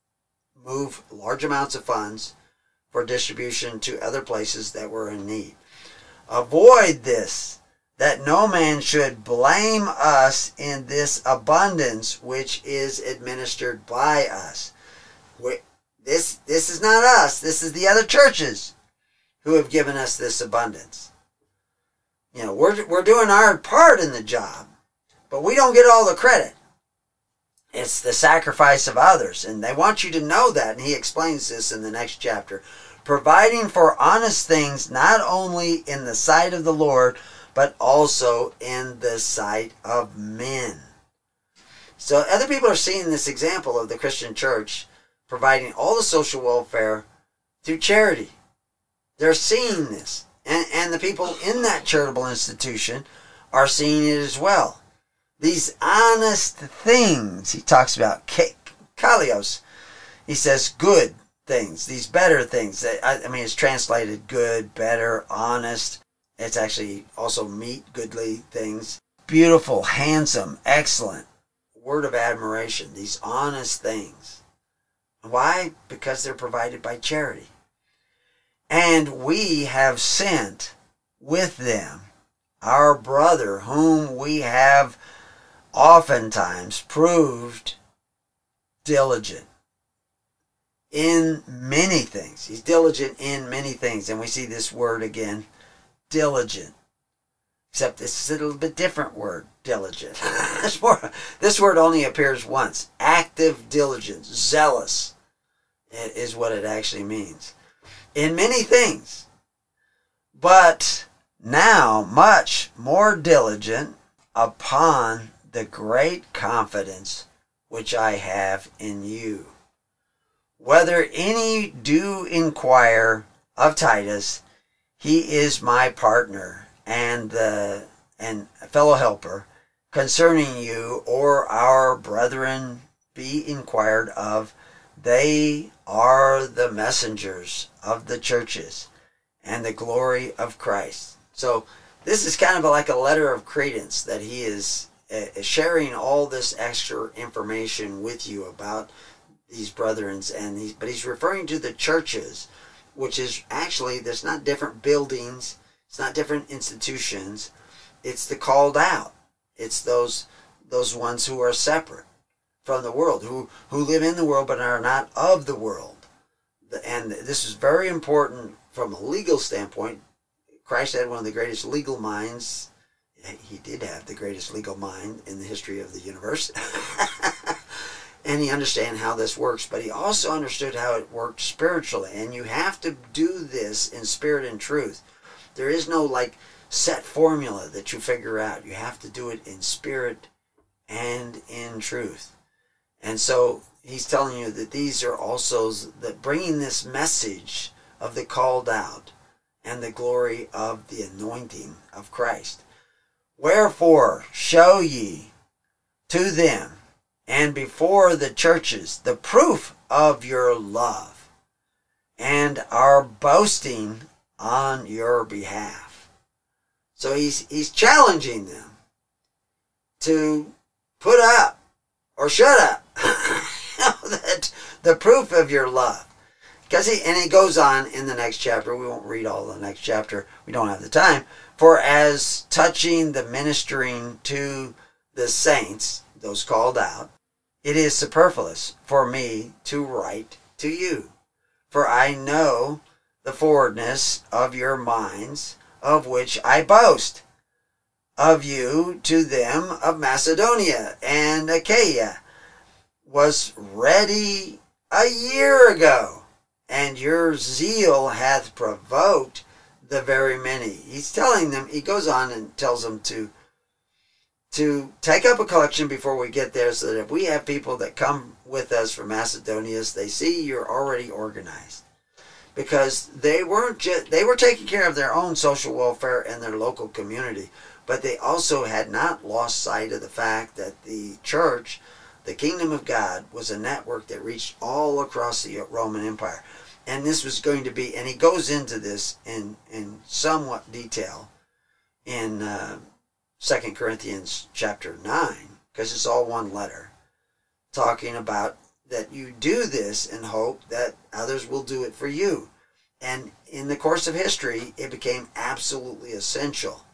move large amounts of funds for distribution to other places that were in need. Avoid this, that no man should blame us in this abundance which is administered by us. We, this, this is not us. This is the other churches who have given us this abundance. You know, we're, we're doing our part in the job, but we don't get all the credit. It's the sacrifice of others, and they want you to know that, and he explains this in the next chapter. Providing for honest things, not only in the sight of the Lord, but also in the sight of men. So other people are seeing this example of the Christian church providing all the social welfare through charity. They're seeing this. And, and the people in that charitable institution are seeing it as well. These honest things, he talks about, kalios. He says good things, these better things. I, I mean, it's translated good, better, honest. It's actually also meet, goodly things. Beautiful, handsome, excellent. Word of admiration, these honest things. Why? Because they're provided by charity. And we have sent with them our brother, whom we have oftentimes proved diligent in many things. He's diligent in many things. And we see this word again, diligent. Except this is a little bit different word, diligent. this, more, this word only appears once. Active diligence, zealous, is what it actually means. In many things. But now much more diligent upon the great confidence which I have in you. Whether any do inquire of Titus, he is my partner and the and fellow helper concerning you, or our brethren be inquired of. They are the messengers of the churches and the glory of Christ. So this is kind of like a letter of credence that he is uh, sharing all this extra information with you about these brethren, and he, but he's referring to the churches, which is actually, there's not different buildings, it's not different institutions, it's the called out. It's those those ones who are separate from the world, who, who live in the world but are not of the world. And this is very important from a legal standpoint. Christ had one of the greatest legal minds. He did have the greatest legal mind in the history of the universe. And he understood how this works, but he also understood how it worked spiritually. And you have to do this in spirit and truth. There is no like set formula that you figure out. You have to do it in spirit and in truth. And so he's telling you that these are also that bringing this message of the called out and the glory of the anointing of Christ. Wherefore show ye to them and before the churches the proof of your love and our boasting on your behalf. So he's he's challenging them to put up or shut up that the proof of your love. Because he and he goes on in the next chapter. We won't read all the next chapter. We don't have the time. For as touching the ministering to the saints, those called out, it is superfluous for me to write to you. For I know the forwardness of your minds, of which I boast, of you to them of Macedonia and Achaia, was ready a year ago, and your zeal hath provoked the very many. He's telling them, he goes on and tells them to to take up a collection before we get there, so that if we have people that come with us from Macedonia, they see you're already organized. Because they weren't just, they were taking care of their own social welfare and their local community, but they also had not lost sight of the fact that the church, the kingdom of God, was a network that reached all across the Roman Empire. And this was going to be, and he goes into this in, in somewhat detail in uh, Second Corinthians chapter nine, because it's all one letter, talking about that you do this in hope that others will do it for you. And in the course of history, it became absolutely essential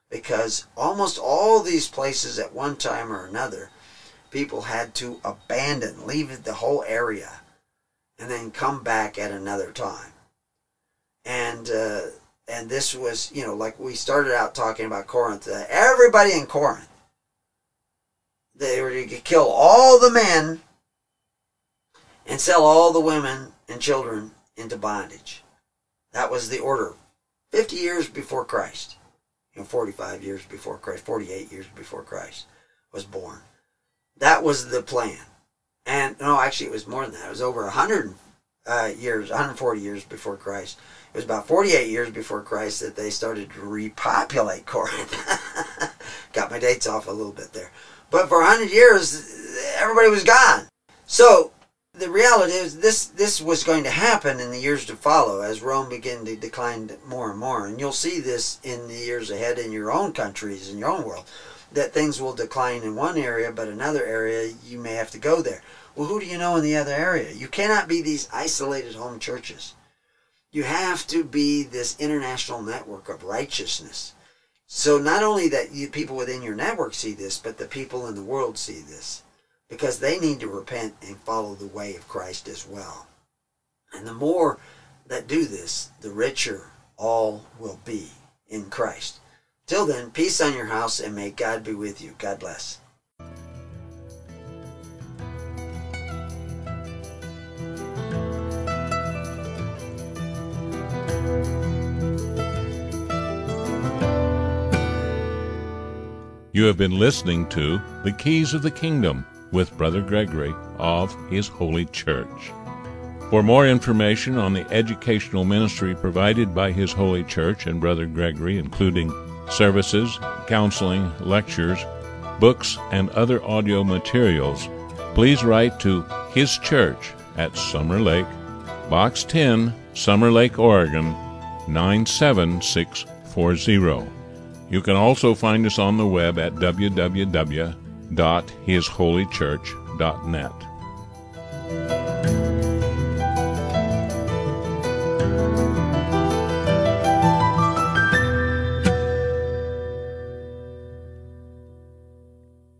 because almost all these places at one time or another, people had to abandon, leave the whole area, and then come back at another time. And uh, and this was, you know, like we started out talking about Corinth. Uh, everybody in Corinth, they were to kill all the men and sell all the women and children into bondage. That was the order. fifty years before Christ, you know, forty-five years before Christ, forty-eight years before Christ was born. That was the plan. And no, actually it was more than that. It was over one hundred uh, years, one hundred forty years before Christ. It was about forty-eight years before Christ that they started to repopulate Corinth. Got my dates off a little bit there. But for one hundred years, everybody was gone. So the reality is this, this was going to happen in the years to follow as Rome began to decline more and more. And you'll see this in the years ahead in your own countries, in your own world, that things will decline in one area, but another area you may have to go there. Well, who do you know in the other area? You cannot be these isolated home churches. You have to be this international network of righteousness. So not only that you people within your network see this, but the people in the world see this. Because they need to repent and follow the way of Christ as well. And the more that do this, the richer all will be in Christ. Till then, peace on your house, and may God be with you. God bless. You have been listening to The Keys of the Kingdom with Brother Gregory of His Holy Church. For more information on the educational ministry provided by His Holy Church and Brother Gregory, including services, counseling, lectures, books, and other audio materials, please write to His Church at Summer Lake, Box ten, Summer Lake, Oregon, nine seven six four zero. You can also find us on the web at w w w dot his holy church dot net.